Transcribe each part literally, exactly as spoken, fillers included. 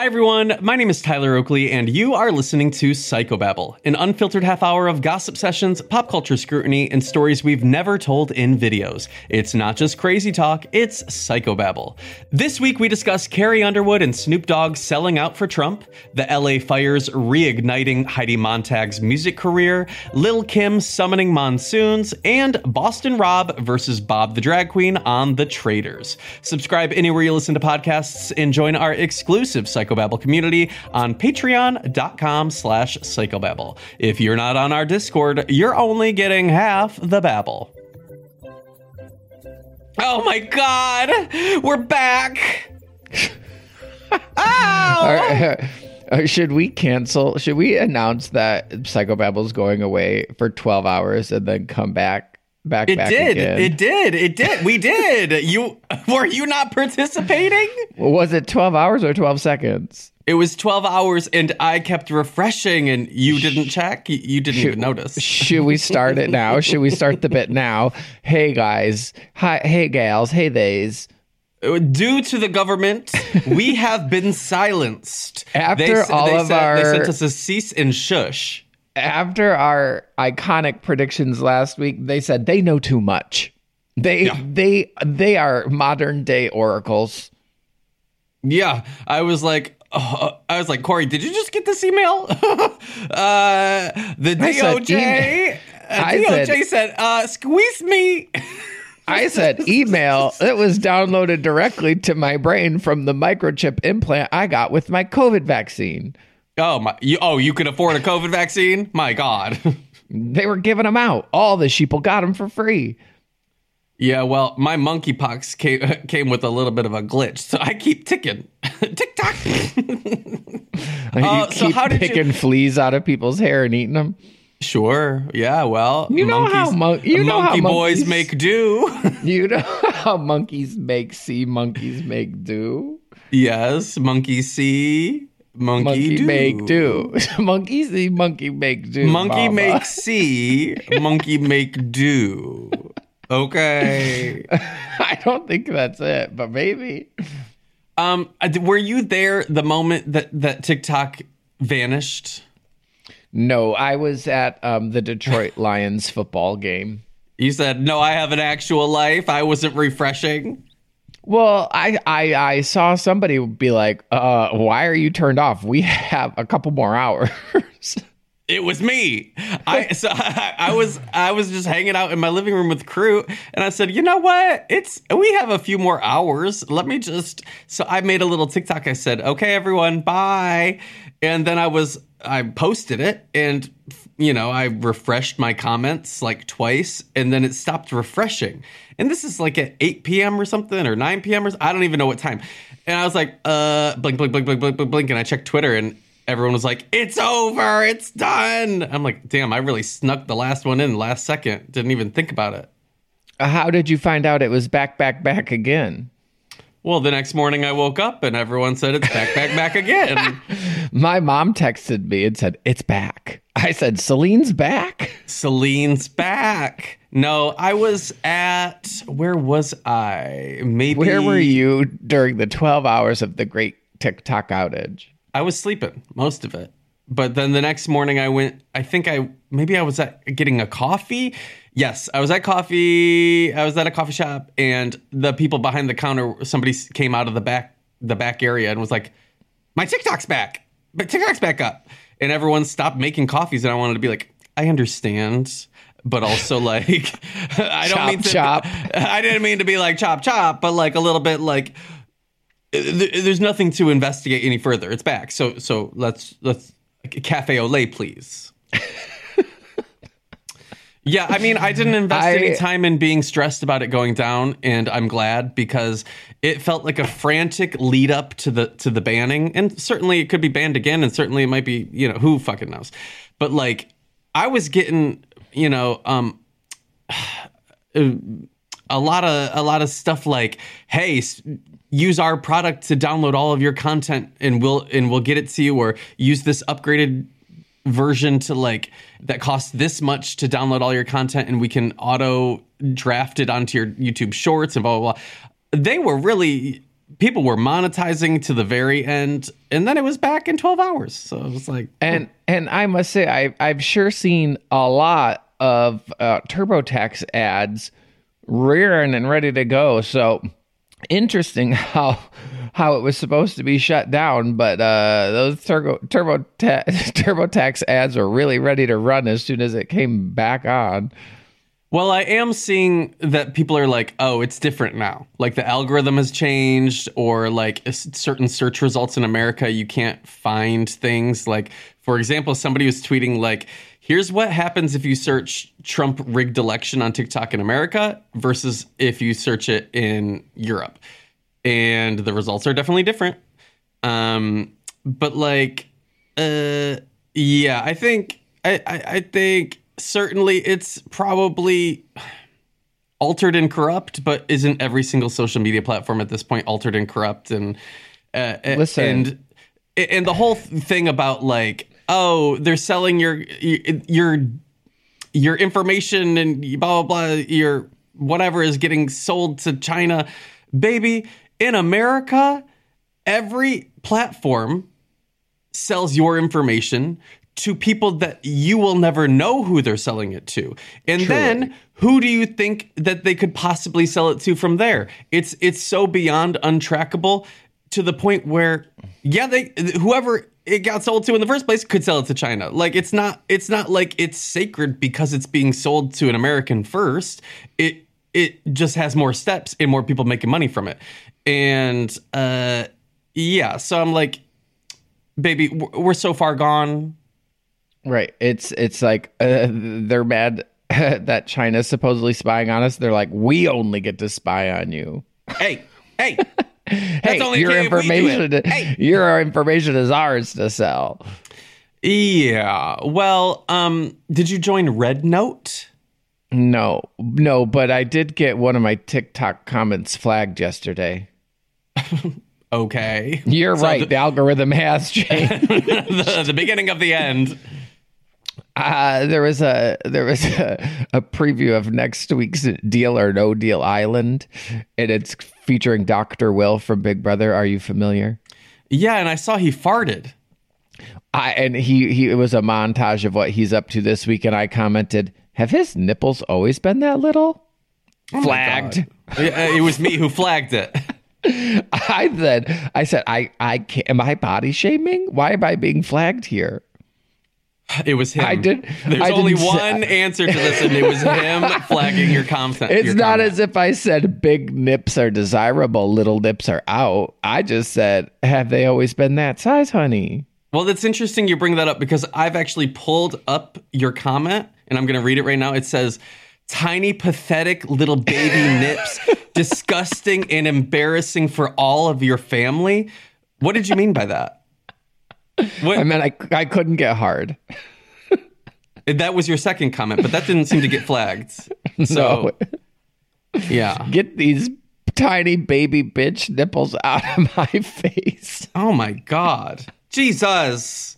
Hi, everyone. My name is Tyler Oakley, and you are listening to Psychobabble, an unfiltered half hour of gossip sessions, pop culture scrutiny, and stories we've never told in videos. It's not just crazy talk, it's Psychobabble. This week, we discuss Carrie Underwood and Snoop Dogg selling out for Trump, the L A fires reigniting Heidi Montag's music career, Lil' Kim summoning monsoons, and Boston Rob versus Bob the Drag Queen on The Traitors. Subscribe anywhere you listen to podcasts and join our exclusive Psychobabble community on patreon.com slash psychobabble. If you're not on our Discord, you're only getting half the babble. Oh my god! We're back! Oh! Uh, should we cancel? Should we announce that Psychobabble's going away for twelve hours and then come back? Back, it back did. again. It did. It did. We did. You were you not participating? Was it twelve hours or twelve seconds? It was twelve hours, and I kept refreshing, and you didn't check. You, you didn't should, even notice. Should we start it now? Should we start the bit now? Hey guys. Hi. Hey gals. Hey theys. Due to the government, we have been silenced. After they, all they of said, our, they sent us a cease and shush. After our iconic predictions last week, they said they know too much. They yeah. they they are modern day oracles. Yeah, I was like, oh, I was like, Corey, did you just get this email? uh, the D O J, uh, D O J said, said uh, squeeze me. I said email. It was downloaded directly to my brain from the microchip implant I got with my COVID vaccine. Oh my! You, oh, you could afford a COVID vaccine? My God! They were giving them out. All the sheeple got them for free. Yeah, well, my monkeypox came came with a little bit of a glitch, so I keep ticking, tick tock. you uh, keep so how did picking you... fleas out of people's hair and eating them? Sure. Yeah. Well, you know monkeys, how mon- you know monkey how boys monkeys, make do. You know how monkeys make see, monkeys make do. Yes, monkey see. Monkey, monkey do. make do. Monkey see, monkey make do. Monkey mama. make see, monkey make do. Okay. I don't think that's it, but maybe. Um, were you there the moment that, that TikTok vanished? No, I was at um, the Detroit Lions football game. You said, no, I have an actual life. I wasn't refreshing. Well, I, I I saw somebody be like, uh, why are you turned off? We have a couple more hours. It was me. I so I, I was I was just hanging out in my living room with the crew, and I said, you know what? It's we have a few more hours. Let me just. So I made a little TikTok. I said, okay, everyone, bye. And then I was I posted it, and you know I refreshed my comments like twice, and then it stopped refreshing. And this is like at eight p.m. or something, or nine p.m. or I don't even know what time. And I was like, uh, blink, blink, blink, blink, blink, blink, blink. And I checked Twitter, and everyone was like, it's over. It's done. I'm like, damn, I really snuck the last one in last second. Didn't even think about it. How did you find out it was back, back, back again? Well, the next morning I woke up and everyone said it's back, back, back again. My mom texted me and said, it's back. I said, Celine's back? Celine's back. No, I was at, where was I? Maybe. Where were you during the twelve hours of the great TikTok outage? I was sleeping most of it. But then the next morning I went, I think I, maybe I was at getting a coffee. Yes, I was at coffee. I was at a coffee shop, and the people behind the counter, somebody came out of the back, the back area and was like, my TikTok's back. My TikTok's back up. And everyone stopped making coffees. And I wanted to be like, I understand. But also like, I don't chop, mean to, chop. I didn't mean to be like chop, chop, but like a little bit like, there's nothing to investigate any further. It's back. So, so let's, let's cafe au lait, please. Yeah, I mean, I didn't invest I, any time in being stressed about it going down, and I'm glad because it felt like a frantic lead up to the to the banning, and certainly it could be banned again, and certainly it might be, you know, who fucking knows. But like, I was getting, you know, um, a lot of a lot of stuff like, hey, use our product to download all of your content, and we'll and we'll get it to you, or use this upgraded version to like that costs this much to download all your content, and we can auto draft it onto your YouTube shorts and blah blah blah. They were really people were monetizing to the very end, and then it was back in twelve hours. So it was like, and and I must say, I I've sure seen a lot of uh, TurboTax ads rearing and ready to go. So interesting how how it was supposed to be shut down, but uh, those turbo turbo ta- TurboTax ads were really ready to run as soon as it came back on. well, I am seeing that people are like, oh, it's different now. Like the algorithm has changed, or like s- certain search results in America, you can't find things. Like, for example, somebody was tweeting like, here's what happens if you search Trump rigged election on TikTok in America versus if you search it in Europe. And the results are definitely different. Um, but like, uh, yeah, I think, I, I, I think certainly it's probably altered and corrupt, but isn't every single social media platform at this point altered and corrupt? And, uh, Listen. and, and the whole thing about like, oh, they're selling your, your, your information and blah, blah, blah, your whatever is getting sold to China. Baby, in America, every platform sells your information to people that you will never know who they're selling it to. And Truly. then who do you think that they could possibly sell it to from there? It's it's so beyond untrackable to the point where, yeah, they whoever it got sold to in the first place could sell it to China. Like it's not it's not like it's sacred because it's being sold to an American first. It it just has more steps and more people making money from it. And uh, yeah, so I'm like, baby, we're so far gone. Right. It's it's like uh, they're mad that China's supposedly spying on us. They're like, we only get to spy on you. Hey, hey, hey, only your okay if we do information, it. Hey. your information is ours to sell. Yeah. Well, um, did you join Red Note? No, no, but I did get one of my TikTok comments flagged yesterday. Okay. You're So right. The, The algorithm has changed. the, the beginning of the end. Uh, there was a there was a, a preview of next week's Deal or No Deal Island, and it's featuring Doctor Will from Big Brother. Are you familiar? Yeah, and I saw he farted. I and he he it was a montage of what he's up to this week, and I commented, "Have his nipples always been that little?" Oh Flagged. It, it was me who flagged it. I then I said, "I I can't. Am I body shaming? Why am I being flagged here?" It was him. I did. There's I only didn't say- one answer to this, and it was him flagging your content. It's your not comment. as if I said big nips are desirable, little nips are out. I just said, have they always been that size, honey? Well, it's interesting you bring that up because I've actually pulled up your comment, and I'm going to read it right now. It says, tiny, pathetic little baby nips, disgusting and embarrassing for all of your family. What did you mean by that? What? I mean, I, I couldn't get hard. That was your second comment, but that didn't seem to get flagged. So, No. yeah. Get these tiny baby bitch nipples out of my face. Oh, my God. Jesus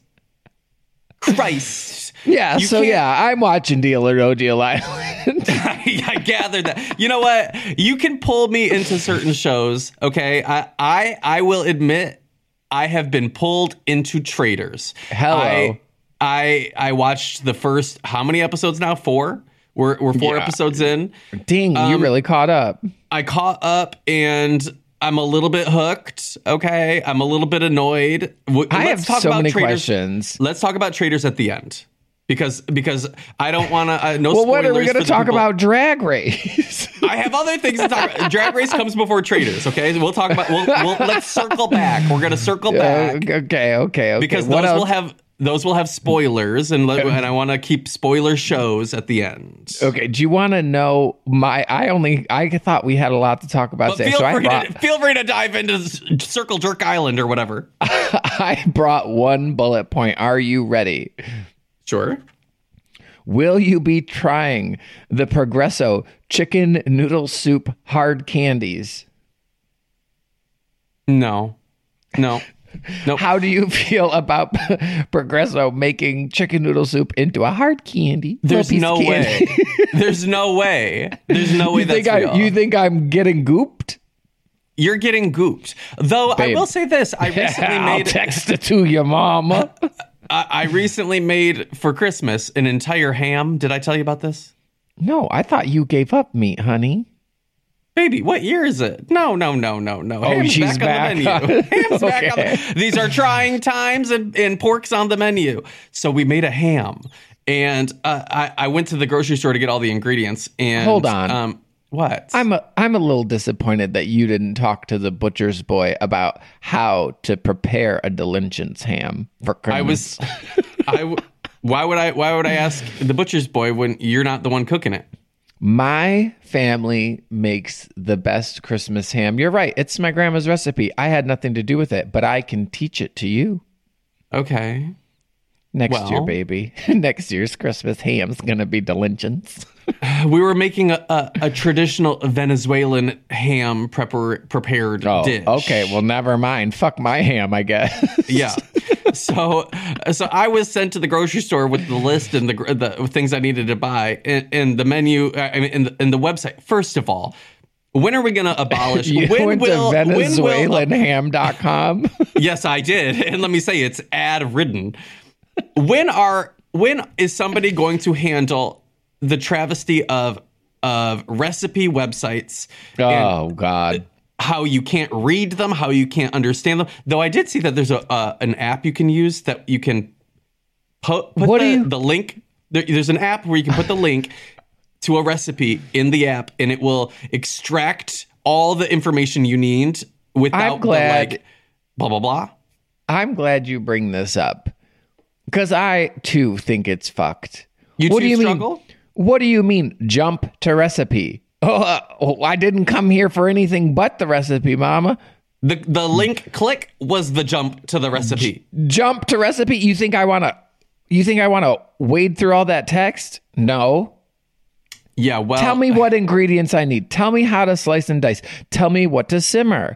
Christ. Yeah, You so can't- yeah, I'm watching Deal or No Deal Island. I gathered that. You know what? You can pull me into certain shows, okay? I I, I will admit I have been pulled into Traitors. Hello. I, I I watched the first, how many episodes now? Four? We're, we're four Yeah. episodes in. Ding, you really caught up. I caught up and I'm a little bit hooked, okay? I'm a little bit annoyed. W- I let's have talk so about many Traitors. questions. Let's talk about Traitors at the end. Because because I don't want to. Uh, no Well, what are we spoilers going for to the talk people- about? Drag Race. I have other things to talk about. Drag Race comes before Traitors, okay? We'll talk about. We'll, we'll let's circle back. We're gonna circle back okay, okay, okay. because what those else? will have those will have spoilers, and let- and I want to keep spoiler shows at the end. Okay, do you want to know my? I only I thought we had a lot to talk about But today, feel so I free brought to feel free to dive into S- Circle Jerk Island or whatever. I brought one bullet point. Are you ready? Sure. Will you be trying the Progresso chicken noodle soup hard candies? No. No. Nope. How do you feel about Progresso making chicken noodle soup into a hard candy? There's Little piece no of candy? way. There's no way. There's no way you that's think I? real. You think I'm getting gooped? You're getting gooped. Though Babe. I will say this, I recently I'll made text it to your mama. I, I recently made for Christmas an entire ham. Did I tell you about this? No, I thought you gave up meat, honey. Baby, what year is it? No, no, no, no, no. Oh, Ham's she's back, back. on the menu. Ham's back on Okay. the, these are trying times, and, and pork's on the menu. So we made a ham, and uh, I, I went to the grocery store to get all the ingredients. And Hold on. um, what? I'm a I'm a little disappointed that you didn't talk to the butcher's boy about how to prepare a diligence ham for Christmas. I was. I. w- Why would I? Why would I ask the butcher's boy when you're not the one cooking it? My family makes the best Christmas ham. You're right. It's my grandma's recipe. I had nothing to do with it, but I can teach it to you. Okay. Next Well- year, baby. Next year's Christmas ham's going to be diligence. We were making a, a, a traditional Venezuelan ham prepar- prepared Oh, dish. okay. Well, never mind. Fuck my ham, I guess. Yeah. So, so I was sent to the grocery store with the list and the the things I needed to buy and, and the menu. I mean, and the, and the website. First of all, when are we going to abolish? You when went will, to when will- Venezuelan ham dot com. Yes, I did. And let me say, it's ad ridden. When are when is somebody going to handle the travesty of of recipe websites? and Oh, God. how you can't read them, how you can't understand them. Though I did see that there's a uh, an app you can use that you can put, put What the, do you- the link. There, there's an app where you can put the link to a recipe in the app, and it will extract all the information you need without I'm glad- the like blah blah blah. I'm glad you bring this up because I, too, think it's fucked. You what too do you struggle? mean? What do you mean, jump to recipe? Oh, uh, oh, I didn't come here for anything but the recipe, mama. The the link click was the jump to the recipe. Jump to recipe? You think I want to you think I want to wade through all that text? No. Yeah, well, Tell me what ingredients I need. Tell me how to slice and dice. Tell me what to simmer.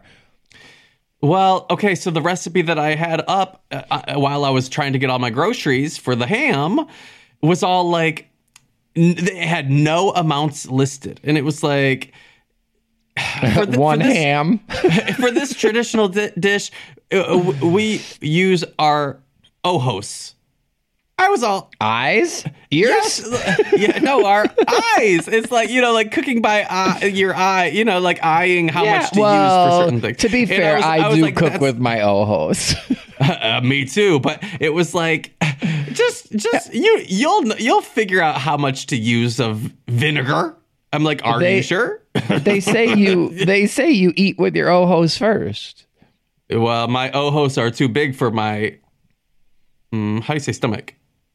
Well, okay, so the recipe that I had up uh, uh, while I was trying to get all my groceries for the ham was all like, n- it had no amounts listed. And it was like, for the- One for this, ham. for this traditional di- dish, uh, w- we use our ojos. I was all, Eyes? Ears? yes, yeah, no, our eyes. It's like, you know, like cooking by eye, your eye, you know, like eyeing how much to use for certain things. To be And fair, was- I, was do like, cook that's- with my ojos. Uh, me too, but it was like, just, just you, you'll, you'll figure out how much to use of vinegar. I'm like, are They- you sure? they say you they say you eat with your ojos first. Well, my ojos are too big for my, mm, how do you say stomach?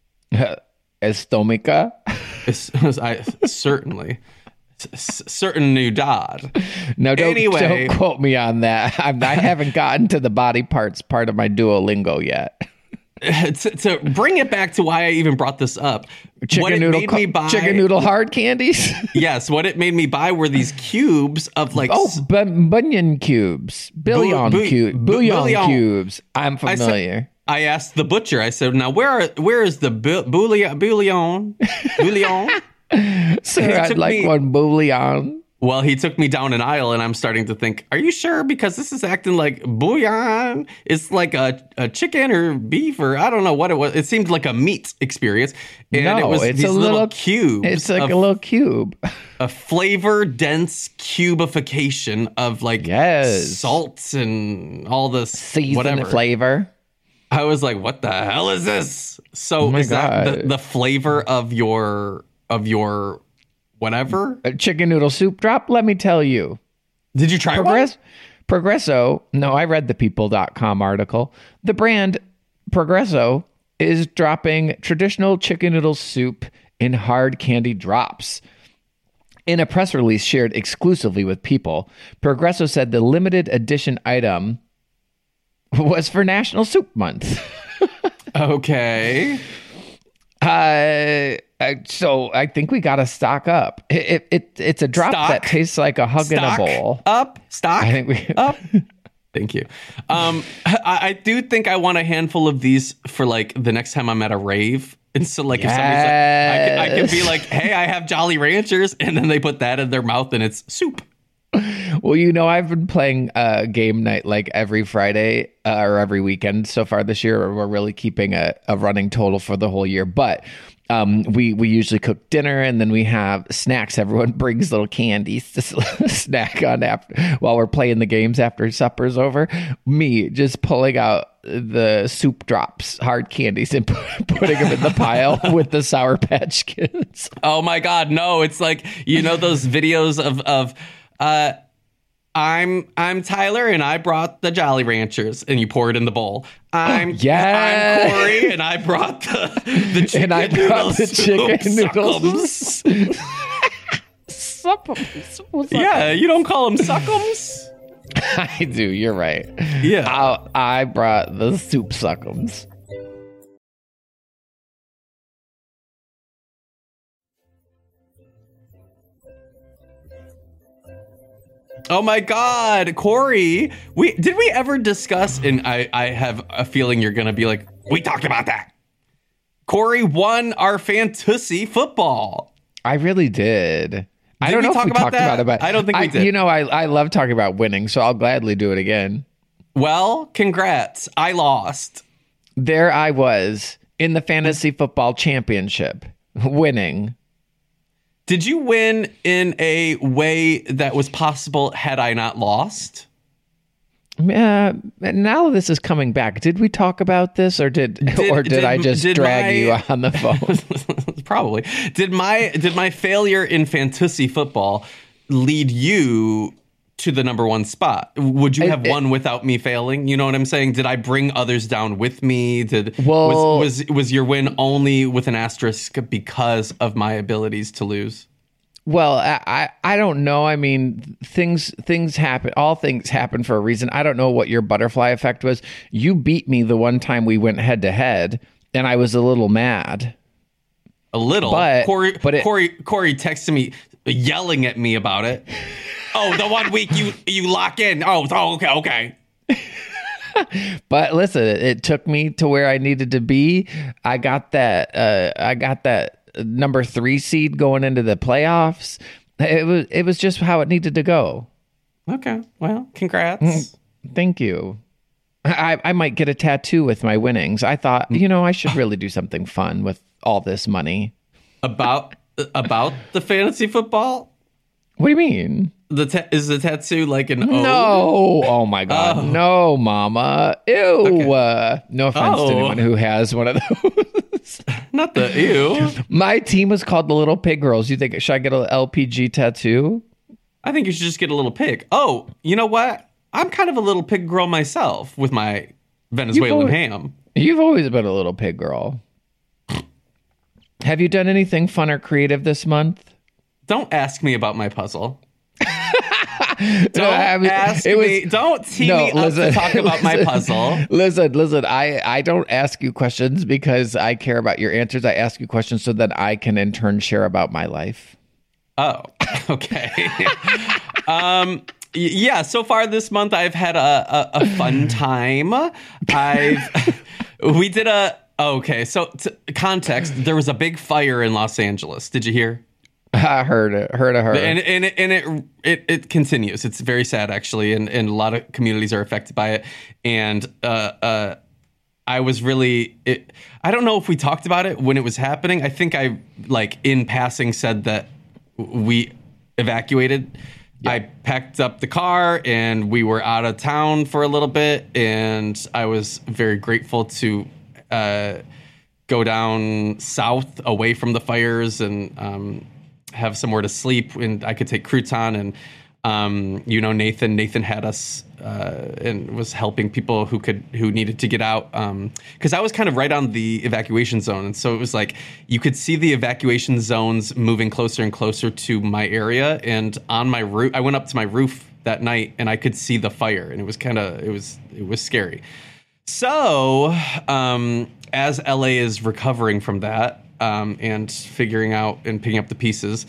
Estomica. It's, I certainly, s- certain new dad. No, don't, Anyway. don't quote me on that. I'm, I haven't gotten to the body parts part of my Duolingo yet. to, to bring it back to why I even brought this up, what Chicken it noodle, made co- me buy, chicken noodle hard candies. yes, what it made me buy were these cubes of like, Oh, s- bu- bunion cubes, bouillon bu- cubes, bu- bouillon bouillon. cubes. I'm I said- familiar. I asked the butcher. I said, "Now, where are, where is the bu- bouillon bouillon bouillon?" Sir, it I'd took like me- one bouillon. Well, he took me down an aisle, and I'm starting to think, "Are you sure?" Because this is acting like bouillon. It's like a, a chicken or beef or I don't know what it was. It seemed like a meat experience, and No, it was it's these a little, little- cubes. It's like of, a little cube. a flavor dense cubification of like Yes. salts and all this Season whatever. flavor. I was like, "What the hell is this?" So Oh my is that the, God. the flavor of your of your whatever? A chicken noodle soup drop. Let me tell you. Did you try one? Progress, Progresso, no, I read the people dot com article. The brand Progresso is dropping traditional chicken noodle soup in hard candy drops. In a press release shared exclusively with People, Progresso said the limited edition item was for National Soup Month. Okay. Uh, uh, so I think we got to stock up. It, it, it It's a drop Stock? that tastes like a hug in a Stock bowl. up. Stock I think we- up. Thank you. Um, I, I do think I want a handful of these for like the next time I'm at a rave. And so, like, if somebody's like, I can, I can be Yes. like, "Hey, I have Jolly Ranchers," and then they put that in their mouth and it's soup. Well, you know, I've been playing uh, game night like every Friday uh, or every weekend so far this year. We're really keeping a, a running total for the whole year. But um, we, we usually cook dinner and then we have snacks. Everyone brings little candies to snack on after, while we're playing the games after supper's over. Me just pulling out the soup drops, hard candies, and putting them in the pile with the Sour Patch Kids. Oh my God, no! It's like, you know, those videos of of uh, I'm I'm Tyler and I brought the Jolly Ranchers, and you pour it in the bowl. I'm oh, yeah. I'm Corey and I brought the the chicken and I brought the chicken noodles. Suckums. Yeah, you don't call them suckums. I do. You're right. Yeah, I, I brought the soup suckums. Oh my God, Corey! We did we ever discuss? And I I have a feeling you're gonna be like, we talked about that. Corey won our fantasy football. I really did. I Did don't we know talk if we about talked that? about it, but I don't think we I, did. You know, I, I love talking about winning, so I'll gladly do it again. Well, congrats. I lost. There I was in the fantasy football championship, winning. Did you win in a way that was possible had I not lost? Uh, now this is coming back. Did we talk about this, or did, did or did, did I just did drag my, you on the phone? Probably. Did my did my failure in fantasy football lead you to the number one spot? Would you have it, won without me failing? You know what I'm saying? Did I bring others down with me? Did well, was was was your win only with an asterisk because of my abilities to lose? Well, I, I don't know. I mean, things things happen. All things happen for a reason. I don't know what your butterfly effect was. You beat me the one time we went head to head, and I was a little mad. A little, but Corey. But it, Corey Corey texted me, yelling at me about it. Oh, the one week you you lock in. Oh, oh okay, okay. But listen, it took me to where I needed to be. I got that. Uh, I got that. Number three seed going into the playoffs. It was it was just how it needed to go. Okay, well, congrats. Thank you. I, I might get a tattoo with my winnings. I thought, you know, I should really do something fun with all this money. About about the fantasy football? What do you mean? The ta- is the tattoo like an ode? No. Oh my God. Oh. No, Mama. Ew. Okay. Uh, no offense oh. to anyone who has one of those. Not the ew. My team was called the Little Pig Girls. You think, should I get an L P G tattoo? I think you should just get a little pig. Oh, you know what? I'm kind of a little pig girl myself with my Venezuelan you've always, ham. You've always been a little pig girl. Have you done anything fun or creative this month? Don't ask me about my puzzle. Don't no, I mean, ask it was, me. Don't tee no, me up listen, to talk about listen, my puzzle. Listen, listen. I, I don't ask you questions because I care about your answers. I ask you questions so that I can in turn share about my life. Oh, okay. um, yeah. So far this month, I've had a, a, a fun time. I've we did a okay. So to, context: there was a big fire in Los Angeles. Did you hear? I heard it. Heard of her. And and it, and it it it continues. It's very sad actually, and and a lot of communities are affected by it. And uh uh, I was really. It, I don't know if we talked about it when it was happening. I think I like in passing said that we evacuated. Yeah. I packed up the car and we were out of town for a little bit, and I was very grateful to uh, go down south away from the fires and. Um, have somewhere to sleep, and I could take Crouton, and um, you know Nathan. Nathan had us uh, and was helping people who could who needed to get out because um, I was kind of right on the evacuation zone, and so it was like you could see the evacuation zones moving closer and closer to my area. And on my roof, I went up to my roof that night, and I could see the fire, and it was kind of it was it was scary. So um, as L A is recovering from that. Um, and figuring out and picking up the pieces.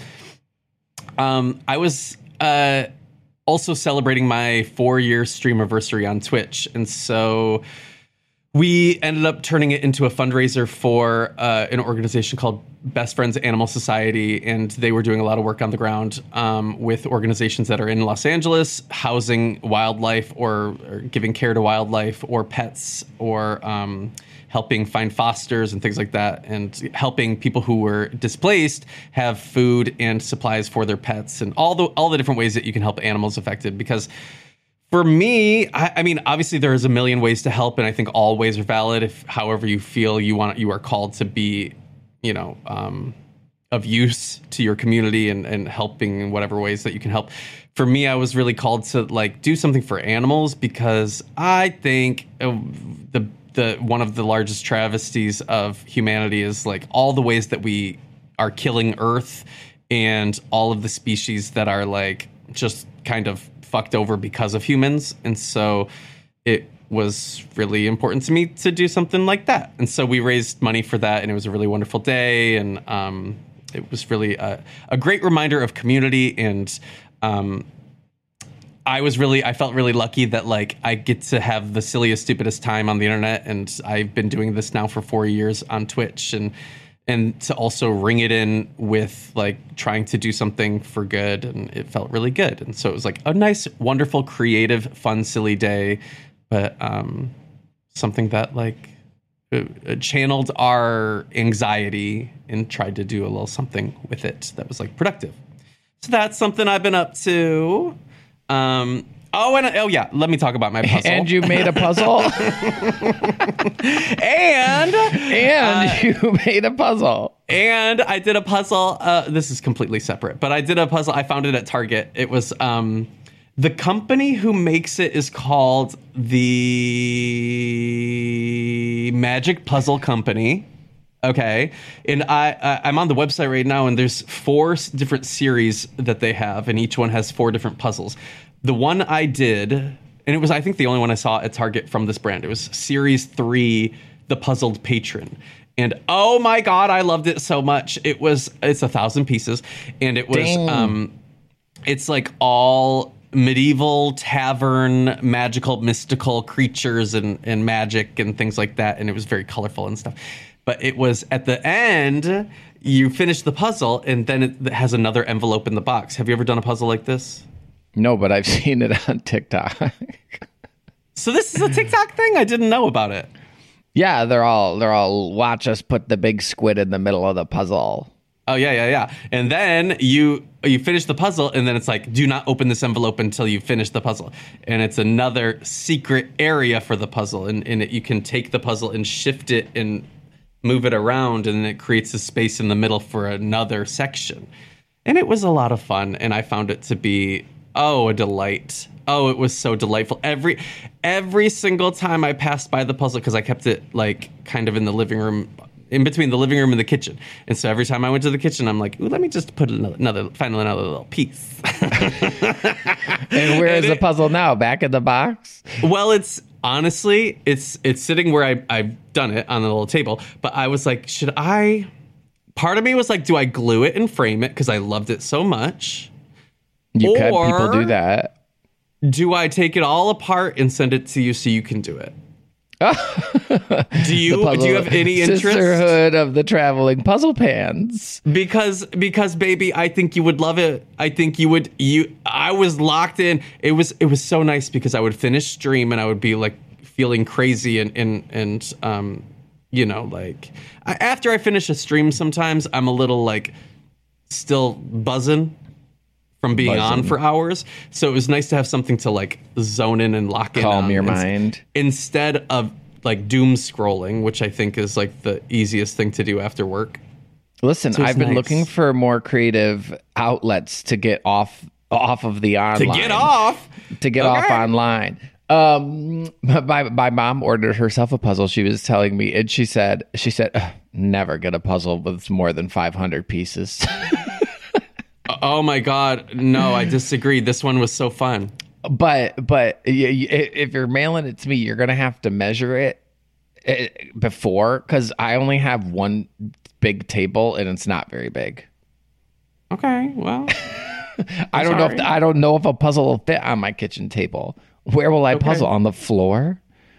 Um, I was uh, also celebrating my four-year streamiversary on Twitch, and so we ended up turning it into a fundraiser for uh, an organization called Best Friends Animal Society, and they were doing a lot of work on the ground um, with organizations that are in Los Angeles, housing wildlife or, or giving care to wildlife or pets, or um, helping find fosters and things like that, and helping people who were displaced have food and supplies for their pets, and all the all the different ways that you can help animals affected. Because for me, I, I mean, obviously there is a million ways to help, and I think all ways are valid. If however you feel you want, you are called to be, you know, um, of use to your community and, and helping in whatever ways that you can help. For me, I was really called to like do something for animals, because I think uh, the the one of the largest travesties of humanity is like all the ways that we are killing Earth and all of the species that are like just kind of fucked over because of humans. And so it was really important to me to do something like that. And so we raised money for that, and it was a really wonderful day. And um, it was really a, a great reminder of community. And um, I was really, I felt really lucky that like I get to have the silliest, stupidest time on the internet. And I've been doing this now for four years on Twitch, and and to also ring it in with like trying to do something for good. And it felt really good. And so it was like a nice, wonderful, creative, fun, silly day, but um, something that like uh, channeled our anxiety and tried to do a little something with it that was like productive. So that's something I've been up to. Um, oh, and oh yeah, let me talk about my puzzle. And you made a puzzle? and and uh, you made a puzzle. And I did a puzzle. Uh, this is completely separate, but I did a puzzle. I found it at Target. It was um, the company who makes it is called the Magic Puzzle Company. Okay. And I, I, I'm on the website right now, and there's four s- different series that they have, and each one has four different puzzles. The one I did, and it was, I think, the only one I saw at Target from this brand. It was Series three, The Puzzled Patron. And oh my God, I loved it so much. It was, it's a thousand pieces. And it was, Dang. um, it's like all medieval tavern, magical, mystical creatures and, and magic and things like that. And it was very colorful and stuff. But it was at the end, you finish the puzzle, and then it has another envelope in the box. Have you ever done a puzzle like this? No, but I've seen it on TikTok. So this is a TikTok thing? I didn't know about it. Yeah, they're all they're all watch us put the big squid in the middle of the puzzle. Oh yeah, yeah, yeah. And then you you finish the puzzle, and then it's like, do not open this envelope until you finish the puzzle. And it's another secret area for the puzzle, and, and it, you can take the puzzle and shift it and move it around, and it creates a space in the middle for another section. And it was a lot of fun, and I found it to be, oh, a delight. Oh, it was so delightful. Every every single time I passed by the puzzle, because I kept it like kind of in the living room, in between the living room and the kitchen. And so every time I went to the kitchen, I'm like, ooh, let me just put another, another find another little piece. And where And is it- the puzzle now? Back in the box? Well, it's honestly, it's it's sitting where I, I've done it on the little table. But I was like, should I? Part of me was like, do I glue it and frame it because I loved it so much? You could Or- people do that. Do I take it all apart and send it to you so you can do it? Do you The do you have any interest? Sisterhood of the Traveling Puzzle Pans. Because because baby, I think you would love it. I think you would you I was locked in. It was it was so nice because I would finish stream and I would be like feeling crazy and and and um you know, like I, after I finish a stream sometimes I'm a little like still buzzing from being Buzzing. on for hours. So it was nice to have something to like zone in and lock in Calm on. your Ins- mind. Instead of like doom scrolling, which I think is like the easiest thing to do after work. Listen, So it's I've been nice. looking for more creative outlets to get off off of the online. To get off. To get off Okay. online. Um, my my mom ordered herself a puzzle. She was telling me, and she said, she said, "Ugh, never get a puzzle with more than five hundred pieces." Oh my God. No, I disagree. This one was so fun. But but y- y- if you're mailing it to me, you're gonna have to measure it eh, before, because I only have one big table and it's not very big. Okay. Well, I don't know if sorry. I don't know if a puzzle will fit on my kitchen table. Where will I Okay. puzzle on the floor?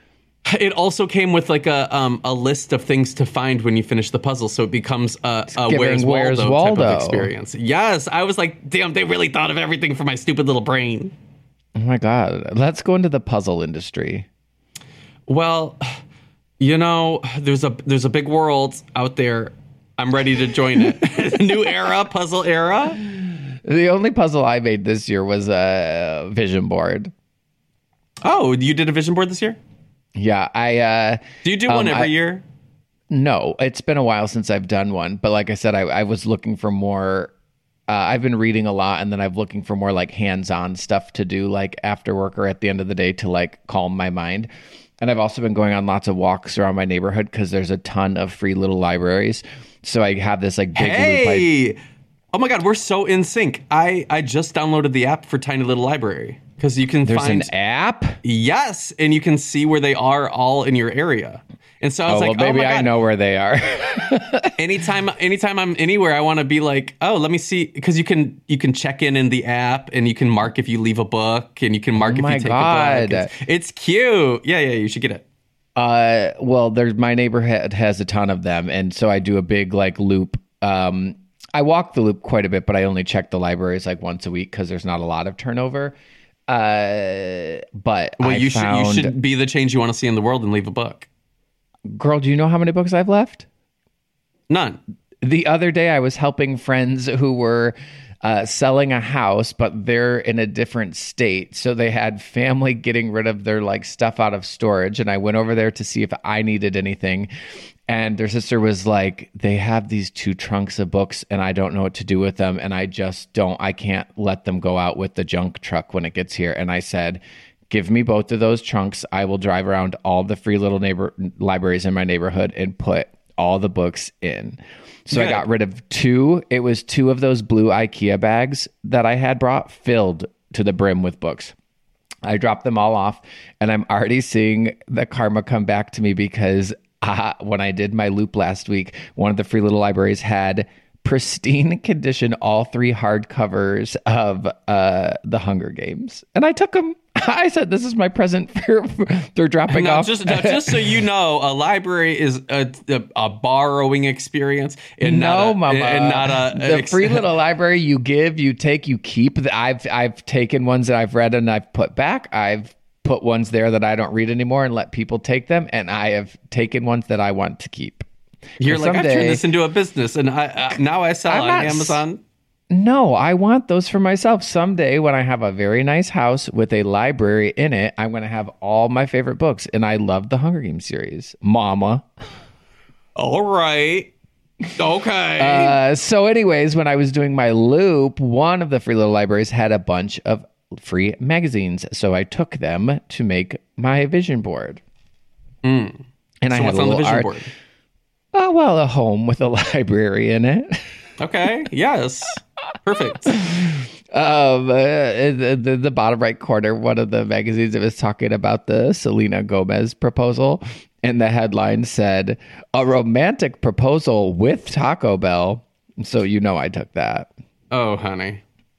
It also came with like a um, a list of things to find when you finish the puzzle, so it becomes a, a Where's, Where's Waldo, Waldo type of experience. Yes, I was like, damn, they really thought of everything for my stupid little brain. Oh my God. Let's go into the puzzle industry. Well, you know, there's a there's a big world out there. I'm ready to join it. New era, puzzle era. The only puzzle I made this year was a vision board. Oh, you did a vision board this year? Yeah, I. Uh, do you do one um, every I, year? No, it's been a while since I've done one. But like I said, I, I was looking for more. Uh, I've been reading a lot, and then I'm looking for more like hands-on stuff to do, like after work or at the end of the day, to like calm my mind. And I've also been going on lots of walks around my neighborhood because there's a ton of free little libraries. So I have this like big hey! loop. I, oh my God, we're so in sync. I I just downloaded the app for Tiny Little Library. Because you can There's find an app? Yes, and you can see where they are all in your area. And so I was oh, like, well, maybe oh my God. I know where they are. anytime anytime I'm anywhere, I want to be like, oh, let me see, because you can you can check in in the app, and you can mark if you leave a book, and you can mark oh if my you take God. a book. It's, it's cute. Yeah, yeah, you should get it. Uh, well, there's my neighborhood has a ton of them, and so I do a big like loop. Um, I walk the loop quite a bit, but I only check the libraries like once a week because there's not a lot of turnover. Uh, but well, I you found, should you should be the change you want to see in the world and leave a book. Girl, do you know how many books I've left? None. The other day, I was helping friends who were uh, selling a house, but they're in a different state, so they had family getting rid of their like stuff out of storage, and I went over there to see if I needed anything. And their sister was like, they have these two trunks of books and I don't know what to do with them. And I just don't, I can't let them go out with the junk truck when it gets here. And I said, give me both of those trunks. I will drive around all the free little neighbor libraries in my neighborhood and put all the books in. So Good. I got rid of two. It was two of those blue IKEA bags that I had brought filled to the brim with books. I dropped them all off, and I'm already seeing the karma come back to me because Uh, when I did my loop last week, one of the free little libraries had pristine condition, all three hardcovers of uh, the Hunger Games. And I took them. I said, this is my present for, they're dropping now, off. Just, now, just so you know, a library is a, a, a borrowing experience. And no, not a, mama. And not a, the ex- free little library you give, you take, you keep. I've, I've taken ones that I've read and I've put back. I've put ones there that I don't read anymore and let people take them. And I have taken ones that I want to keep. You're and like, someday, I've turned this into a business and I, uh, now I sell I'm on Amazon. S- no, I want those for myself. Someday when I have a very nice house with a library in it, I'm going to have all my favorite books. And I love the Hunger Games series. Mama. All right. Okay. Uh, so anyways, when I was doing my loop, one of the free little libraries had a bunch of free magazines, so I took them to make my vision board. Mm. And so I had what's a on the little vision art. board? Oh well, a home with a library in it. Okay. Yes. Perfect. Um, uh, the, the, the bottom right corner, one of the magazines, it was talking about the Selena Gomez proposal, and the headline said, "A romantic proposal with Taco Bell." So you know I took that. Oh, honey.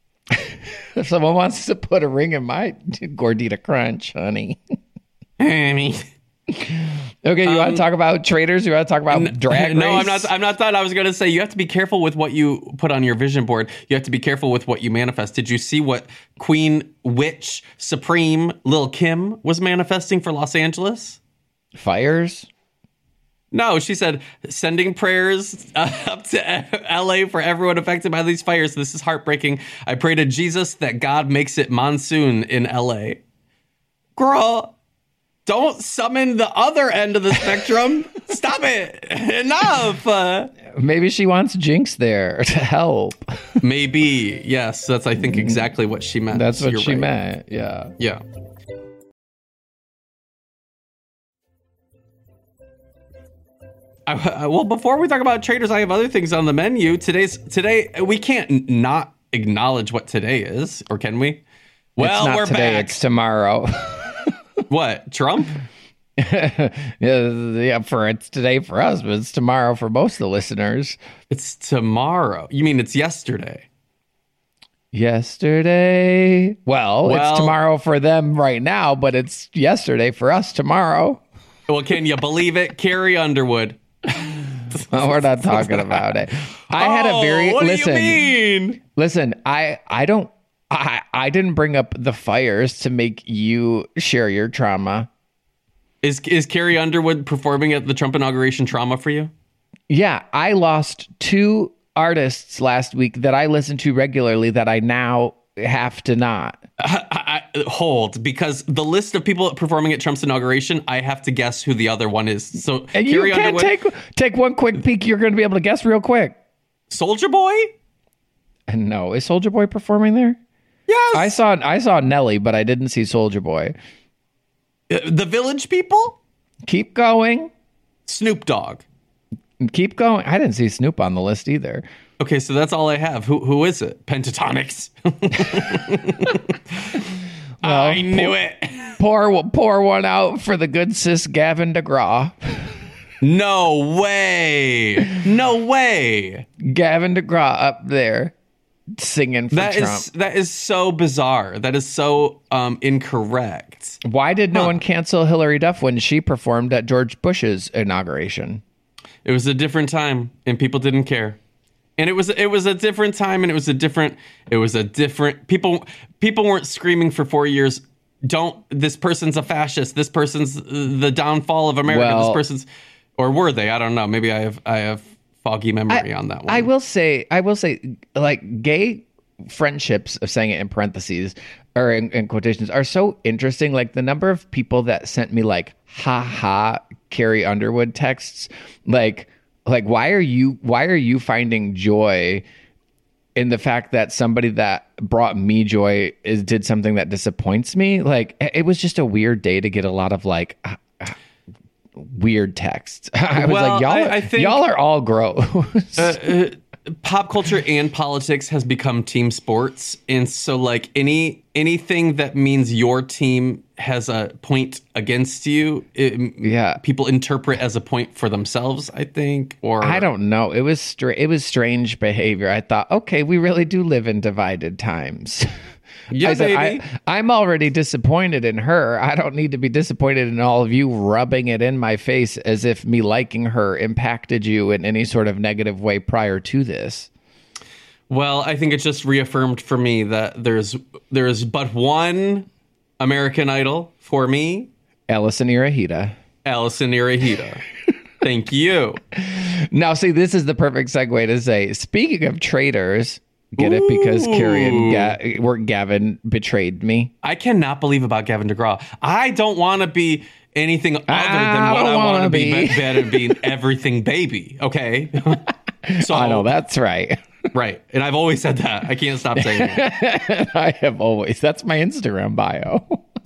If someone wants to put a ring in my Gordita Crunch, honey. Honey. Okay, you um, want to talk about traders? You want to talk about n- drag race? No, I'm not. I'm not done. I was going to say you have to be careful with what you put on your vision board. You have to be careful with what you manifest. Did you see what Queen Witch Supreme Lil' Kim was manifesting for Los Angeles? Fires? No, she said sending prayers uh, up to L A for everyone affected by these fires. This is heartbreaking. I pray to Jesus that God makes it monsoon in L A. Girl, don't summon the other end of the spectrum. Stop it. Enough. Uh, Maybe she wants Jinx there to help. Maybe. Yes, that's, I think, exactly what she meant. That's what You're she right. meant. Yeah. Yeah. I, I, well, before we talk about traders, I have other things on the menu. Today's today we can't not acknowledge what today is, or can we? Well, it's not we're today, back. It's tomorrow. What, Trump? yeah, yeah, for it's today for us, but it's tomorrow for most of the listeners. It's tomorrow. You mean it's yesterday? Yesterday. Well, well it's tomorrow for them right now, but it's yesterday for us tomorrow. Well, can you believe it? Carrie Underwood. Well, we're not talking about it. I oh, had a very what listen. do you mean? Listen, I I don't I I didn't bring up the fires to make you share your trauma. Is is Carrie Underwood performing at the Trump inauguration trauma for you? Yeah, I lost two artists last week that I listen to regularly that I now have to not. I, I, hold, because the list of people performing at Trump's inauguration, I have to guess who the other one is. So and Carrie you can't Underwood, take take one quick peek. You're going to be able to guess real quick. Soulja Boy? And no, is Soulja Boy performing there? Yes. I saw I saw Nelly, but I didn't see Soulja Boy. Uh, the Village People? Keep going. Snoop Dogg. Keep going. I didn't see Snoop on the list either. Okay, so that's all I have. Who who is it? Pentatonics. Well, I knew pour, it. Pour pour one out for the good sis Gavin DeGraw. No way. No way. Gavin DeGraw up there singing for That Trump. is that is so bizarre. That is so um, incorrect. Why did no Huh. one cancel Hillary Duff when she performed at George Bush's inauguration? It was a different time, and people didn't care. And it was it was a different time, and it was a different it was a different people people weren't screaming for four years. Don't this person's a fascist. This person's the downfall of America. Well, this person's, or were they? I don't know. Maybe I have I have foggy memory I, on that one. I will say, I will say, like gay friendships, of saying it in parentheses or in, in quotations, are so interesting. Like the number of people that sent me like "ha ha" Carrie Underwood texts, like. Like, why are you why are you finding joy in the fact that somebody that brought me joy is did something that disappoints me? Like, it was just a weird day to get a lot of like uh, uh, weird texts. I was Well, like, y'all, I- are, I think- y'all are all gross. uh, uh, pop culture and politics has become team sports, and so like any anything that means your team has a point against you, it, Yeah. people interpret as a point for themselves, I think. Or I don't know. It was stra- it was strange behavior. I thought, okay, we really do live in divided times. Yeah, I said, baby. I, I'm already disappointed in her. I don't need to be disappointed in all of you rubbing it in my face as if me liking her impacted you in any sort of negative way prior to this. Well, I think it just reaffirmed for me that there's there's but one American Idol for me, Allison Irahita. Allison Irahita. Thank you. Now, see, this is the perfect segue to say, speaking of traitors, get it because Carrie and Ga- or Gavin betrayed me. I cannot believe about Gavin DeGraw. I don't want to be anything other than I what don't I want wanna to be. be. be- Better being everything baby. Okay. So I know that's right. right, and I've always said that. I can't stop saying it. I have always. That's my Instagram bio.